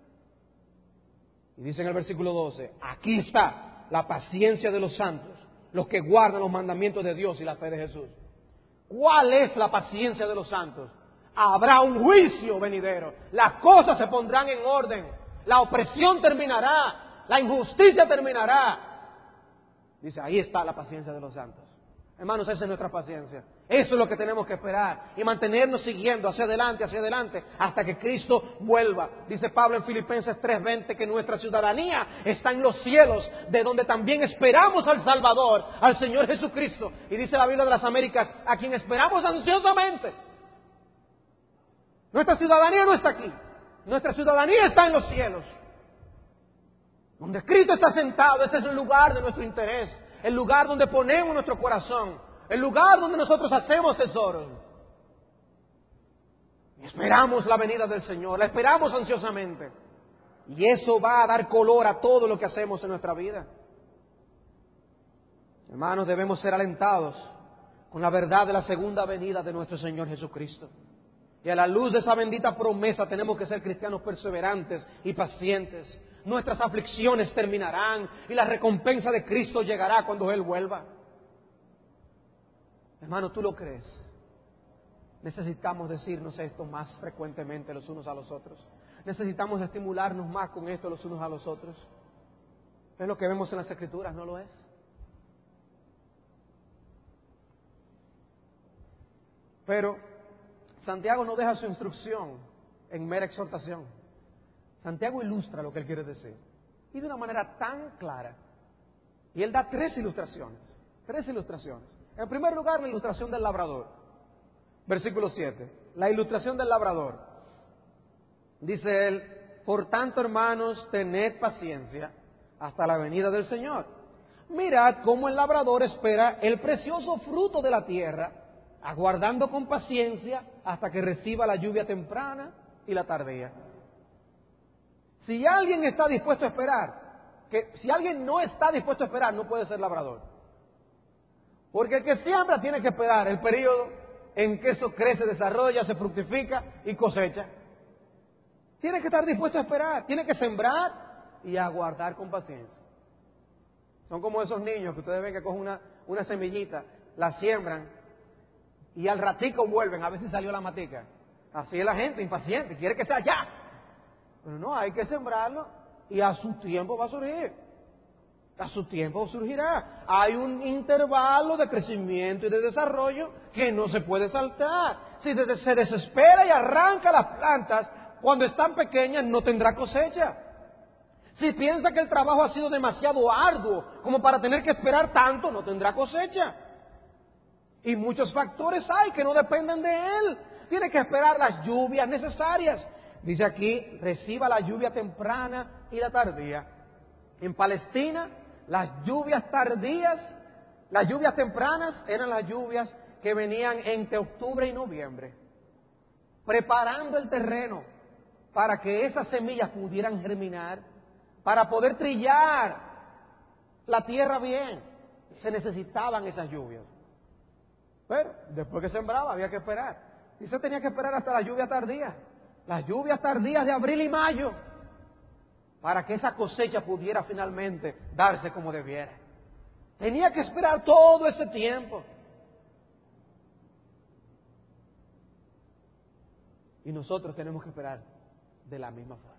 Y dice en el versículo 12, aquí está la paciencia de los santos, los que guardan los mandamientos de Dios y la fe de Jesús. ¿Cuál es la paciencia de los santos? Habrá un juicio venidero. Las cosas se pondrán en orden. La opresión terminará. La injusticia terminará. Dice, ahí está la paciencia de los santos. Hermanos, esa es nuestra paciencia. Eso es lo que tenemos que esperar. Y mantenernos siguiendo hacia adelante, hasta que Cristo vuelva. Dice Pablo en Filipenses 3:20 que nuestra ciudadanía está en los cielos, de donde también esperamos al Salvador, al Señor Jesucristo. Y dice la Biblia de las Américas, a quien esperamos ansiosamente. Nuestra ciudadanía no está aquí. Nuestra ciudadanía está en los cielos. Donde Cristo está sentado, ese es el lugar de nuestro interés. El lugar donde ponemos nuestro corazón. El lugar donde nosotros hacemos tesoros. Y esperamos la venida del Señor. La esperamos ansiosamente. Y eso va a dar color a todo lo que hacemos en nuestra vida. Hermanos, debemos ser alentados con la verdad de la segunda venida de nuestro Señor Jesucristo. Y a la luz de esa bendita promesa tenemos que ser cristianos perseverantes y pacientes. Nuestras aflicciones terminarán y la recompensa de Cristo llegará cuando Él vuelva. Hermano, ¿tú lo crees? Necesitamos decirnos esto más frecuentemente los unos a los otros. Necesitamos estimularnos más con esto los unos a los otros. Es lo que vemos en las Escrituras, ¿no lo es? Pero Santiago no deja su instrucción en mera exhortación. Santiago ilustra lo que él quiere decir. Y de una manera tan clara. Y él da tres ilustraciones. En primer lugar, la ilustración del labrador. Versículo 7. La ilustración del labrador. Dice él, por tanto, hermanos, tened paciencia hasta la venida del Señor. Mirad cómo el labrador espera el precioso fruto de la tierra, aguardando con paciencia hasta que reciba la lluvia temprana y la tardía. Si alguien está dispuesto a esperar, si alguien no está dispuesto a esperar, no puede ser labrador. Porque el que siembra tiene que esperar el periodo en que eso crece, desarrolla, se fructifica y cosecha. Tiene que estar dispuesto a esperar, tiene que sembrar y aguardar con paciencia. Son como esos niños que ustedes ven que cogen una semillita, la siembran y al ratico vuelven a ver si salió la matica. Así es la gente, impaciente, quiere que sea ya. Pero no, hay que sembrarlo y a su tiempo va a surgir. A su tiempo surgirá. Hay un intervalo de crecimiento y de desarrollo que no se puede saltar. Si se desespera y arranca las plantas cuando están pequeñas, no tendrá cosecha. Si piensa que el trabajo ha sido demasiado arduo como para tener que esperar tanto, no tendrá cosecha. Y muchos factores hay que no dependen de él. Tiene que esperar las lluvias necesarias. Dice aquí, reciba la lluvia temprana y la tardía. En Palestina, las lluvias tempranas eran las lluvias que venían entre octubre y noviembre, preparando el terreno para que esas semillas pudieran germinar, para poder trillar la tierra bien. Se necesitaban esas lluvias. Pero después que sembraba había que esperar. Y se tenía que esperar hasta la lluvia tardía. Las lluvias tardías de abril y mayo. Para que esa cosecha pudiera finalmente darse como debiera. Tenía que esperar todo ese tiempo. Y nosotros tenemos que esperar de la misma forma.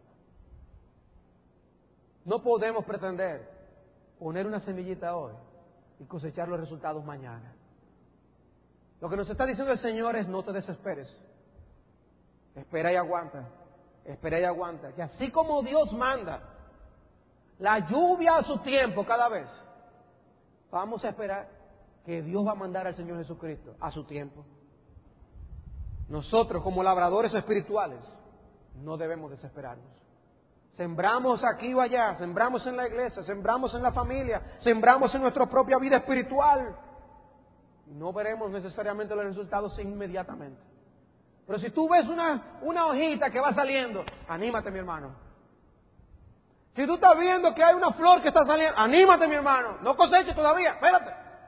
No podemos pretender poner una semillita hoy y cosechar los resultados mañana. Lo que nos está diciendo el Señor es: no te desesperes. Espera y aguanta. Espera y aguanta. Que así como Dios manda la lluvia a su tiempo cada vez, vamos a esperar que Dios va a mandar al Señor Jesucristo a su tiempo. Nosotros, como labradores espirituales, no debemos desesperarnos. Sembramos aquí o allá, sembramos en la iglesia, sembramos en la familia, sembramos en nuestra propia vida espiritual. No veremos necesariamente los resultados inmediatamente. Pero si tú ves una hojita que va saliendo, anímate, mi hermano. Si tú estás viendo que hay una flor que está saliendo, anímate, mi hermano. No coseches todavía, espérate.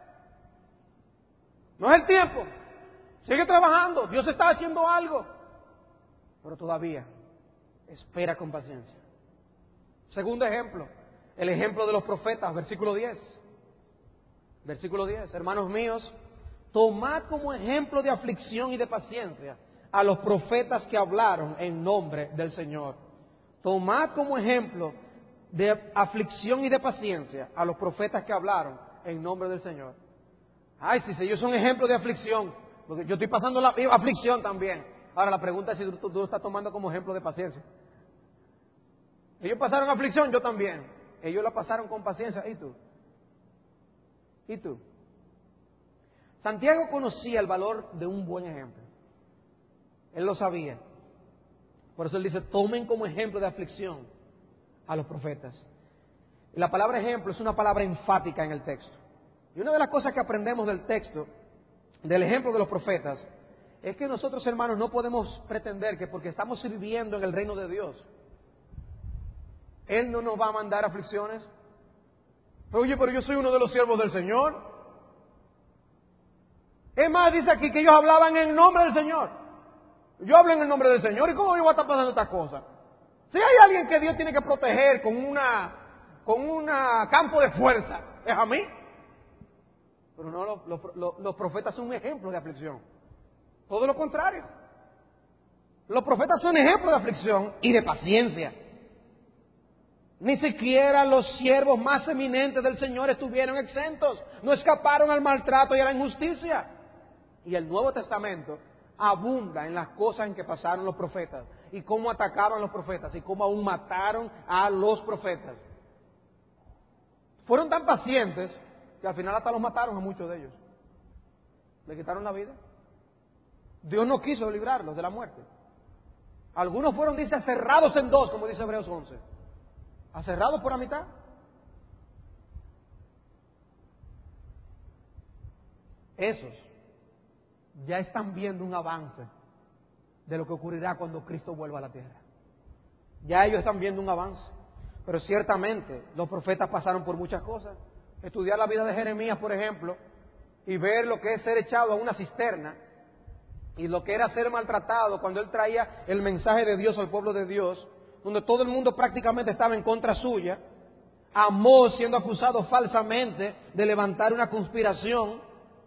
No es el tiempo. Sigue trabajando, Dios está haciendo algo. Pero todavía, espera con paciencia. Segundo ejemplo, el ejemplo de los profetas, versículo 10. Versículo 10, hermanos míos, tomad como ejemplo de aflicción y de paciencia a los profetas que hablaron en nombre del Señor. Tomad como ejemplo de aflicción y de paciencia a los profetas que hablaron en nombre del Señor. Ay, si ellos son ejemplos de aflicción, porque yo estoy pasando la aflicción también. Ahora la pregunta es si tú lo estás tomando como ejemplo de paciencia. Ellos pasaron aflicción, yo también. Ellos la pasaron con paciencia, ¿y tú? ¿Y tú? Santiago conocía el valor de un buen ejemplo. Él lo sabía. Por eso él dice: tomen como ejemplo de aflicción a los profetas. Y la palabra ejemplo es una palabra enfática en el texto. Y una de las cosas que aprendemos del texto, del ejemplo de los profetas, es que nosotros, hermanos, no podemos pretender que porque estamos sirviendo en el reino de Dios, Él no nos va a mandar aflicciones. Oye, pero yo soy uno de los siervos del Señor. Es más, dice aquí que ellos hablaban en nombre del Señor. Yo hablo en el nombre del Señor, ¿y cómo yo voy a estar pasando estas cosas? Si hay alguien que Dios tiene que proteger con una campo de fuerza, es a mí. Pero no, los profetas son un ejemplo de aflicción. Todo lo contrario. Los profetas son ejemplos de aflicción y de paciencia. Ni siquiera los siervos más eminentes del Señor estuvieron exentos. No escaparon al maltrato y a la injusticia. Y el Nuevo Testamento abunda en las cosas en que pasaron los profetas. Y cómo atacaban a los profetas. Y cómo aún mataron a los profetas. Fueron tan pacientes que al final hasta los mataron a muchos de ellos. Le quitaron la vida. Dios no quiso librarlos de la muerte. Algunos fueron, dice, aserrados en dos, como dice Hebreos 11. Aserrados por la mitad. Esos ya están viendo un avance de lo que ocurrirá cuando Cristo vuelva a la tierra. Ya ellos están viendo un avance. Pero ciertamente los profetas pasaron por muchas cosas. Estudiar la vida de Jeremías, por ejemplo, y ver lo que es ser echado a una cisterna y lo que era ser maltratado cuando él traía el mensaje de Dios al pueblo de Dios, donde todo el mundo prácticamente estaba en contra suya. Amós siendo acusado falsamente de levantar una conspiración,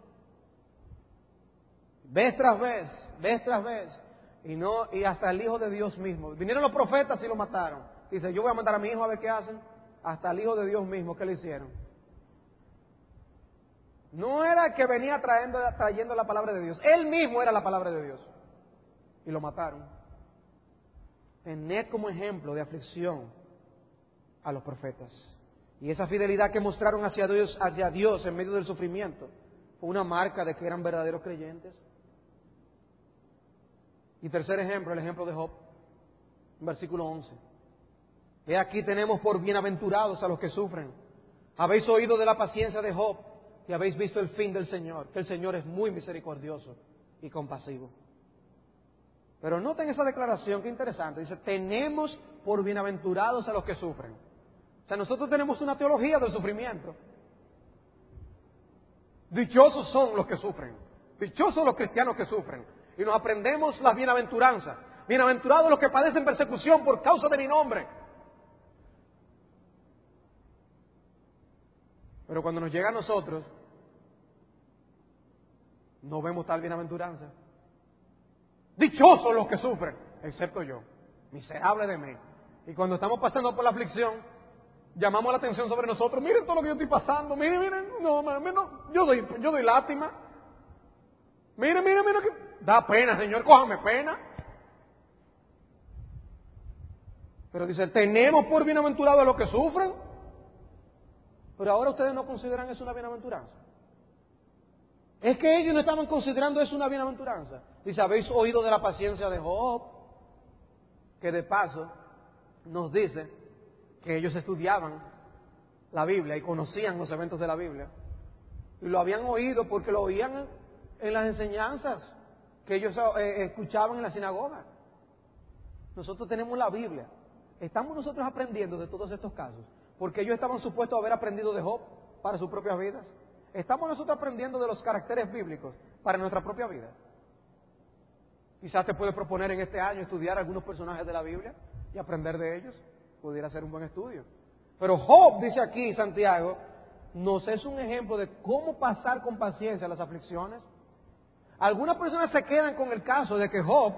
vez tras vez, y hasta el Hijo de Dios mismo. Vinieron los profetas y lo mataron. Dice: yo voy a mandar a mi hijo a ver qué hacen. Hasta el Hijo de Dios mismo, ¿qué le hicieron? No era el que venía trayendo la palabra de Dios. Él mismo era la palabra de Dios. Y lo mataron. Tened como ejemplo de aflicción a los profetas. Y esa fidelidad que mostraron hacia Dios en medio del sufrimiento fue una marca de que eran verdaderos creyentes. Y tercer ejemplo, el ejemplo de Job, versículo 11. He aquí tenemos por bienaventurados a los que sufren. Habéis oído de la paciencia de Job y habéis visto el fin del Señor, que el Señor es muy misericordioso y compasivo. Pero noten esa declaración, qué interesante. Dice: tenemos por bienaventurados a los que sufren. O sea, nosotros tenemos una teología del sufrimiento. Dichosos son los que sufren. Dichosos los cristianos que sufren. Y nos aprendemos las bienaventuranzas. Bienaventurados los que padecen persecución por causa de mi nombre. Pero cuando nos llega a nosotros, no vemos tal bienaventuranza. Dichosos los que sufren, excepto yo, miserable de mí. Y cuando estamos pasando por la aflicción, llamamos la atención sobre nosotros. Miren todo lo que yo estoy pasando. Miren, no, yo doy lástima. Miren, que da pena, Señor, cójame pena. Pero dice, tenemos por bienaventurados a los que sufren. Pero ahora ustedes no consideran eso una bienaventuranza. Es que ellos no estaban considerando eso una bienaventuranza. Dice, ¿habéis oído de la paciencia de Job? Que de paso nos dice que ellos estudiaban la Biblia y conocían los eventos de la Biblia. Y lo habían oído porque lo oían en las enseñanzas que ellos escuchaban en la sinagoga. Nosotros tenemos la Biblia. Estamos nosotros aprendiendo de todos estos casos, porque ellos estaban supuestos a haber aprendido de Job para sus propias vidas. Estamos nosotros aprendiendo de los caracteres bíblicos para nuestra propia vida. Quizás te puedes proponer en este año estudiar algunos personajes de la Biblia y aprender de ellos. Pudiera ser un buen estudio. Pero Job, dice aquí Santiago, nos es un ejemplo de cómo pasar con paciencia las aflicciones. Algunas personas se quedan con el caso de que Job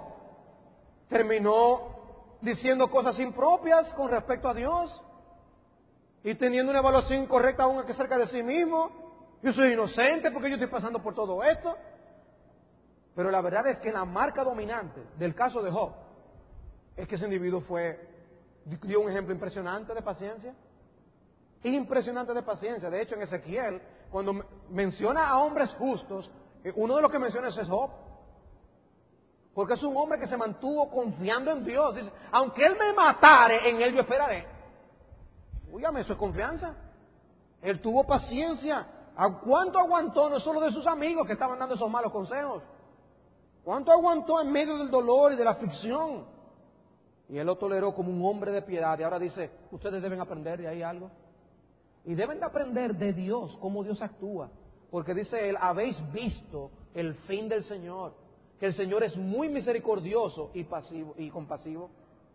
terminó diciendo cosas impropias con respecto a Dios y teniendo una evaluación incorrecta aún acerca de sí mismo. Yo soy inocente porque yo estoy pasando por todo esto. Pero la verdad es que la marca dominante del caso de Job es que ese individuo dio un ejemplo impresionante de paciencia. Impresionante de paciencia. De hecho, en Ezequiel, cuando menciona a hombres justos, uno de los que menciona es Job. Porque es un hombre que se mantuvo confiando en Dios. Dice, aunque Él me matare, en Él yo esperaré. Óyame, eso es confianza. Él tuvo paciencia. ¿Cuánto aguantó? No solo de sus amigos que estaban dando esos malos consejos. ¿Cuánto aguantó en medio del dolor y de la aflicción? Y Él lo toleró como un hombre de piedad. Y ahora dice, ustedes deben aprender de ahí algo. Y deben de aprender de Dios, cómo Dios actúa. Porque dice Él, habéis visto el fin del Señor. Que el Señor es muy misericordioso y compasivo.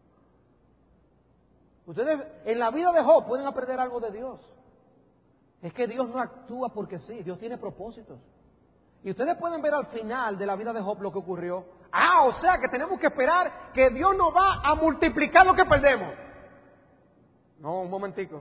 Ustedes en la vida de Job pueden aprender algo de Dios. Es que Dios no actúa porque sí, Dios tiene propósitos. Y ustedes pueden ver al final de la vida de Job lo que ocurrió. O sea que tenemos que esperar que Dios nos va a multiplicar lo que perdemos. No, un momentico.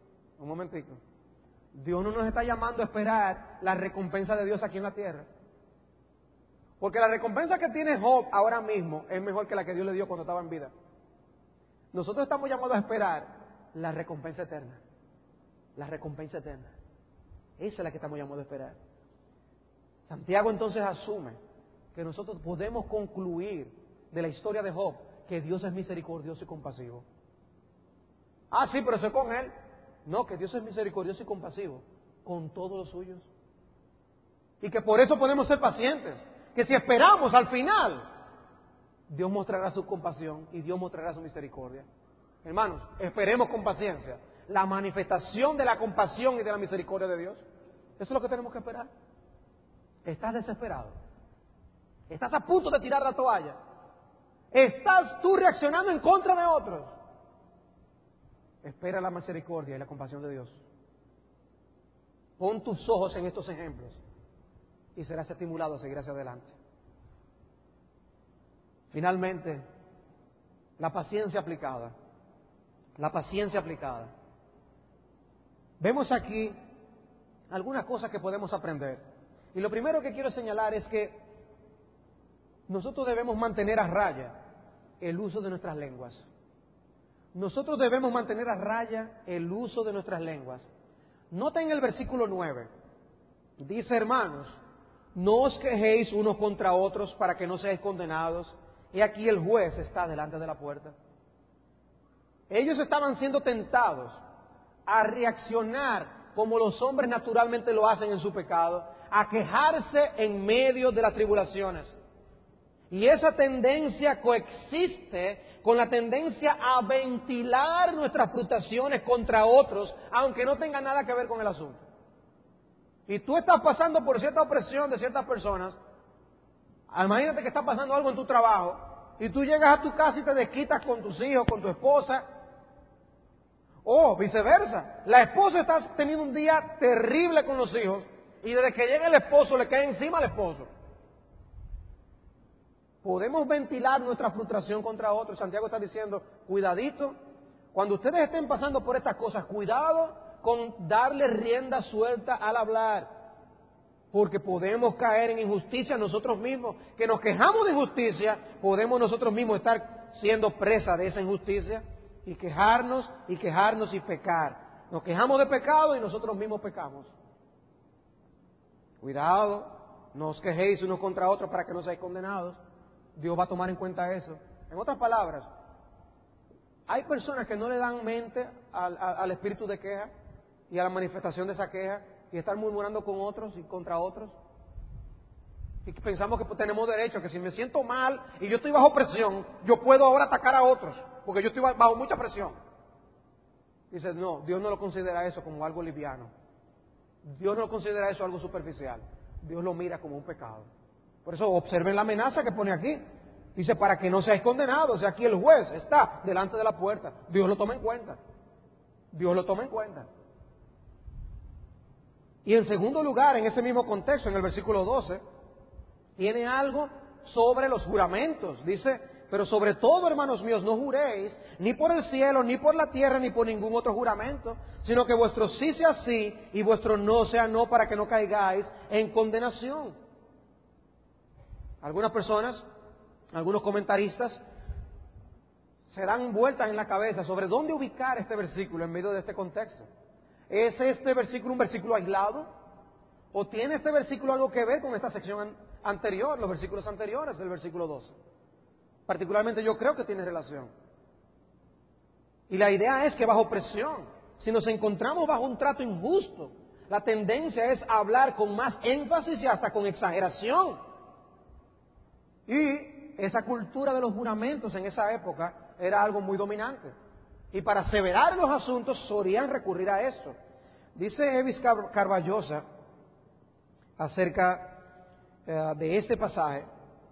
Dios no nos está llamando a esperar la recompensa de Dios aquí en la tierra. Porque la recompensa que tiene Job ahora mismo es mejor que la que Dios le dio cuando estaba en vida. Nosotros estamos llamados a esperar la recompensa eterna. La recompensa eterna. Esa es la que estamos llamados a esperar. Santiago entonces asume que nosotros podemos concluir de la historia de Job que Dios es misericordioso y compasivo. Sí, pero eso es con él. No, que Dios es misericordioso y compasivo con todos los suyos. Y que por eso podemos ser pacientes. Que si esperamos al final, Dios mostrará su compasión y Dios mostrará su misericordia. Hermanos, esperemos con paciencia la manifestación de la compasión y de la misericordia de Dios. Eso es lo que tenemos que esperar. ¿Estás desesperado? ¿Estás a punto de tirar la toalla? ¿Estás tú reaccionando en contra de otros? Espera la misericordia y la compasión de Dios. Pon tus ojos en estos ejemplos y serás estimulado a seguir hacia adelante. Finalmente, la paciencia aplicada. La paciencia aplicada. Vemos aquí algunas cosas que podemos aprender. Y lo primero que quiero señalar es que nosotros debemos mantener a raya el uso de nuestras lenguas. Nosotros debemos mantener a raya el uso de nuestras lenguas. Nota en el versículo 9. Dice, hermanos, no os quejéis unos contra otros para que no seáis condenados. He aquí el juez está delante de la puerta. Ellos estaban siendo tentados a reaccionar como los hombres naturalmente lo hacen en su pecado, a quejarse en medio de las tribulaciones. Y esa tendencia coexiste con la tendencia a ventilar nuestras frustraciones contra otros, aunque no tenga nada que ver con el asunto. y tú estás pasando por cierta opresión de ciertas personas, imagínate que está pasando algo en tu trabajo, y tú llegas a tu casa y te desquitas con tus hijos, con tu esposa, o viceversa. La esposa está teniendo un día terrible con los hijos, y desde que llega el esposo le cae encima al esposo. Podemos ventilar nuestra frustración contra otros. Santiago está diciendo, cuidadito, cuando ustedes estén pasando por estas cosas, cuidado con darle rienda suelta al hablar, porque podemos caer en injusticia nosotros mismos. Que nos quejamos de injusticia, podemos nosotros mismos estar siendo presa de esa injusticia y quejarnos y pecar. Nos quejamos de pecado y nosotros mismos pecamos. Cuidado, no os quejéis unos contra otros para que no seáis condenados. Dios va a tomar en cuenta eso. En otras palabras, hay personas que no le dan mente al espíritu de queja y a la manifestación de esa queja y están murmurando con otros y contra otros. Y pensamos que tenemos derecho, que si me siento mal y yo estoy bajo presión, yo puedo ahora atacar a otros, porque yo estoy bajo mucha presión. Dice, no, Dios no lo considera eso como algo liviano. Dios no considera eso algo superficial. Dios lo mira como un pecado. Por eso observen la amenaza que pone aquí. Dice, para que no seáis condenados. O sea, aquí el juez está delante de la puerta. Dios lo toma en cuenta. Dios lo toma en cuenta. Y en segundo lugar, en ese mismo contexto, en el versículo 12, tiene algo sobre los juramentos. Dice, pero sobre todo, hermanos míos, no juréis ni por el cielo, ni por la tierra, ni por ningún otro juramento, sino que vuestro sí sea sí y vuestro no sea no, para que no caigáis en condenación. Algunas personas, algunos comentaristas, se dan vueltas en la cabeza sobre dónde ubicar este versículo en medio de este contexto. ¿Es este versículo un versículo aislado? ¿O tiene este versículo algo que ver con esta sección anterior, los versículos anteriores del versículo 12? Particularmente yo creo que tiene relación. Y la idea es que bajo presión, si nos encontramos bajo un trato injusto, la tendencia es hablar con más énfasis y hasta con exageración. Y esa cultura de los juramentos en esa época era algo muy dominante. Y para aseverar los asuntos solían recurrir a eso. Dice Evis Carballosa acerca de este pasaje.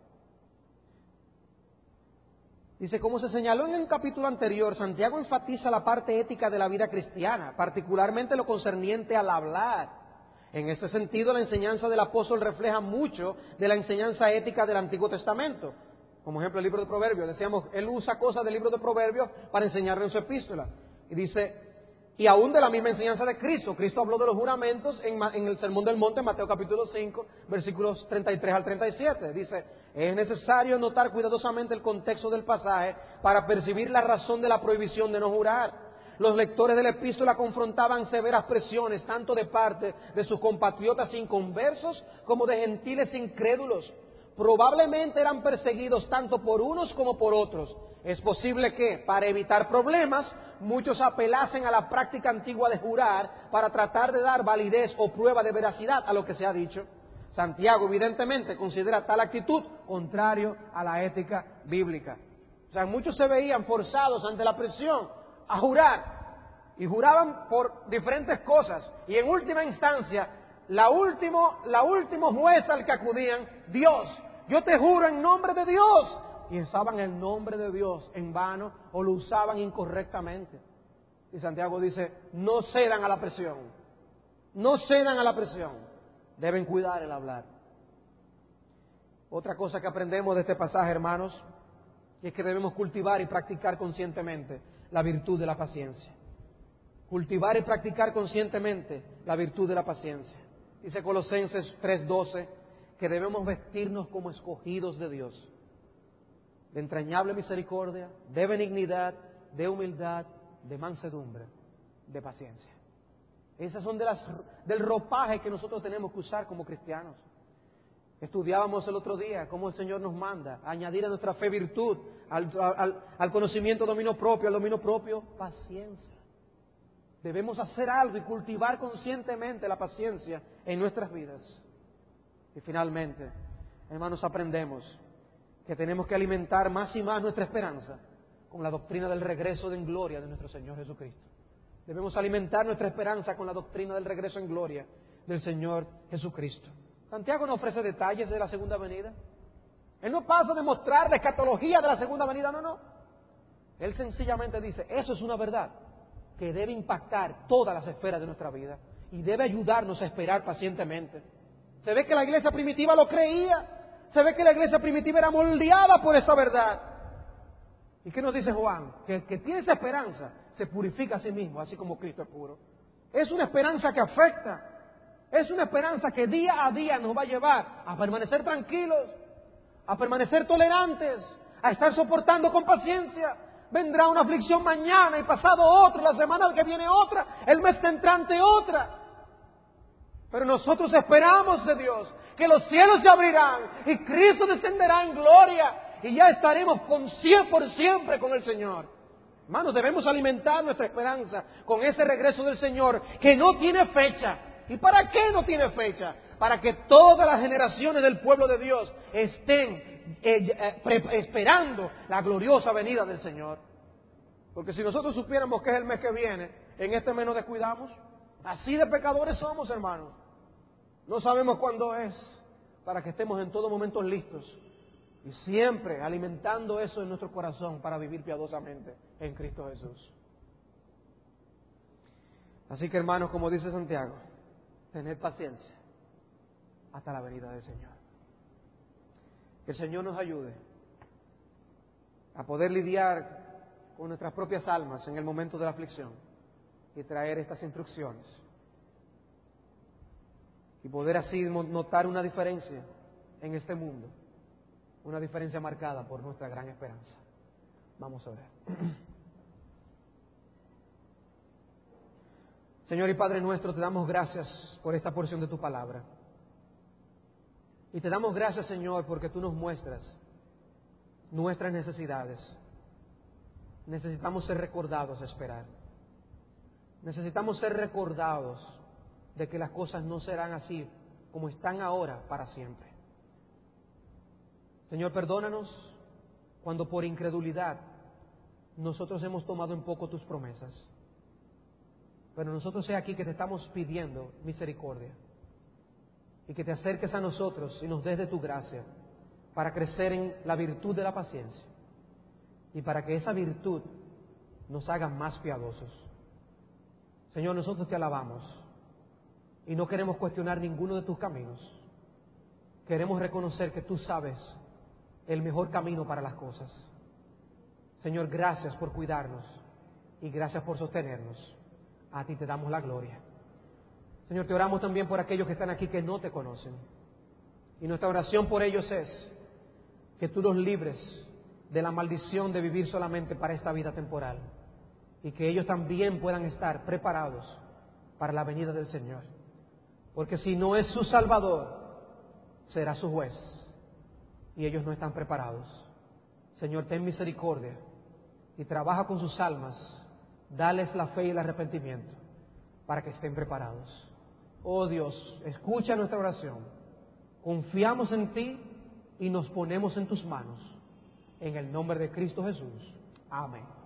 Dice, como se señaló en el capítulo anterior, Santiago enfatiza la parte ética de la vida cristiana, particularmente lo concerniente al hablar. En este sentido, la enseñanza del apóstol refleja mucho de la enseñanza ética del Antiguo Testamento. Como ejemplo, el libro de Proverbios. Decíamos, él usa cosas del libro de Proverbios para enseñarle en su epístola. Y dice, y aún de la misma enseñanza de Cristo. Cristo habló de los juramentos en el Sermón del Monte, Mateo capítulo 5, versículos 33 al 37. Dice, es necesario notar cuidadosamente el contexto del pasaje para percibir la razón de la prohibición de no jurar. Los lectores de la epístola confrontaban severas presiones tanto de parte de sus compatriotas inconversos como de gentiles incrédulos. Probablemente eran perseguidos tanto por unos como por otros. Es posible que, para evitar problemas, muchos apelasen a la práctica antigua de jurar para tratar de dar validez o prueba de veracidad a lo que se ha dicho. Santiago, evidentemente, considera tal actitud contrario a la ética bíblica. O sea, muchos se veían forzados ante la presión a jurar, y juraban por diferentes cosas, y en última instancia, la última juez al que acudían, Dios, yo te juro en nombre de Dios, y usaban el nombre de Dios en vano, o lo usaban incorrectamente. Y Santiago dice, no cedan a la presión, no cedan a la presión, deben cuidar el hablar. Otra cosa que aprendemos de este pasaje, hermanos, es que debemos cultivar y practicar conscientemente la virtud de la paciencia. Cultivar y practicar conscientemente la virtud de la paciencia. Dice Colosenses 3:12 que debemos vestirnos como escogidos de Dios, de entrañable misericordia, de benignidad, de humildad, de mansedumbre, de paciencia. Esas son del ropaje que nosotros tenemos que usar como cristianos. Estudiábamos el otro día cómo el Señor nos manda a añadir a nuestra fe virtud, al conocimiento dominio propio, al dominio propio paciencia. Debemos hacer algo y cultivar conscientemente la paciencia en nuestras vidas. Y finalmente, hermanos, aprendemos que tenemos que alimentar más y más nuestra esperanza con la doctrina del regreso en gloria de nuestro Señor Jesucristo. Debemos alimentar nuestra esperanza con la doctrina del regreso en gloria del Señor Jesucristo. Santiago no ofrece detalles de la segunda venida. Él no pasa de mostrar la escatología de la segunda venida, no. Él sencillamente dice, eso es una verdad que debe impactar todas las esferas de nuestra vida y debe ayudarnos a esperar pacientemente. Se ve que la iglesia primitiva lo creía, se ve que la iglesia primitiva era moldeada por esa verdad. ¿Y qué nos dice Juan? Que el que tiene esa esperanza se purifica a sí mismo, así como Cristo es puro. Es una esperanza que afecta, es una esperanza que día a día nos va a llevar a permanecer tranquilos, a permanecer tolerantes, a estar soportando con paciencia. Vendrá una aflicción mañana y pasado otra, la semana que viene otra, el mes entrante otra. Pero nosotros esperamos de Dios que los cielos se abrirán y Cristo descenderá en gloria y ya estaremos por siempre con el Señor. Hermanos, debemos alimentar nuestra esperanza con ese regreso del Señor que no tiene fecha. ¿Y para qué no tiene fecha? Para que todas las generaciones del pueblo de Dios estén esperando la gloriosa venida del Señor. Porque si nosotros supiéramos que es el mes que viene, en este mes nos descuidamos. Así de pecadores somos, hermanos. No sabemos cuándo es, para que estemos en todo momento listos y siempre alimentando eso en nuestro corazón para vivir piadosamente en Cristo Jesús. Así que, hermanos, como dice Santiago, tened paciencia hasta la venida del Señor. Que el Señor nos ayude a poder lidiar con nuestras propias almas en el momento de la aflicción y traer estas instrucciones y poder así notar una diferencia en este mundo, una diferencia marcada por nuestra gran esperanza. Vamos a orar. Señor y Padre nuestro, te damos gracias por esta porción de tu palabra. Y te damos gracias, Señor, porque tú nos muestras nuestras necesidades. Necesitamos ser recordados a esperar. Necesitamos ser recordados de que las cosas no serán así como están ahora para siempre. Señor, perdónanos cuando por incredulidad nosotros hemos tomado en poco tus promesas. Pero nosotros sé aquí que te estamos pidiendo misericordia y que te acerques a nosotros y nos des de tu gracia para crecer en la virtud de la paciencia y para que esa virtud nos haga más piadosos. Señor, nosotros te alabamos y no queremos cuestionar ninguno de tus caminos. Queremos reconocer que tú sabes el mejor camino para las cosas. Señor, gracias por cuidarnos y gracias por sostenernos. A ti te damos la gloria. Señor, te oramos también por aquellos que están aquí que no te conocen. Y nuestra oración por ellos es que tú los libres de la maldición de vivir solamente para esta vida temporal. Y que ellos también puedan estar preparados para la venida del Señor. Porque si no es su Salvador, será su juez. Y ellos no están preparados. Señor, ten misericordia y trabaja con sus almas. Dales la fe y el arrepentimiento para que estén preparados. Oh Dios, escucha nuestra oración. Confiamos en ti y nos ponemos en tus manos. En el nombre de Cristo Jesús. Amén.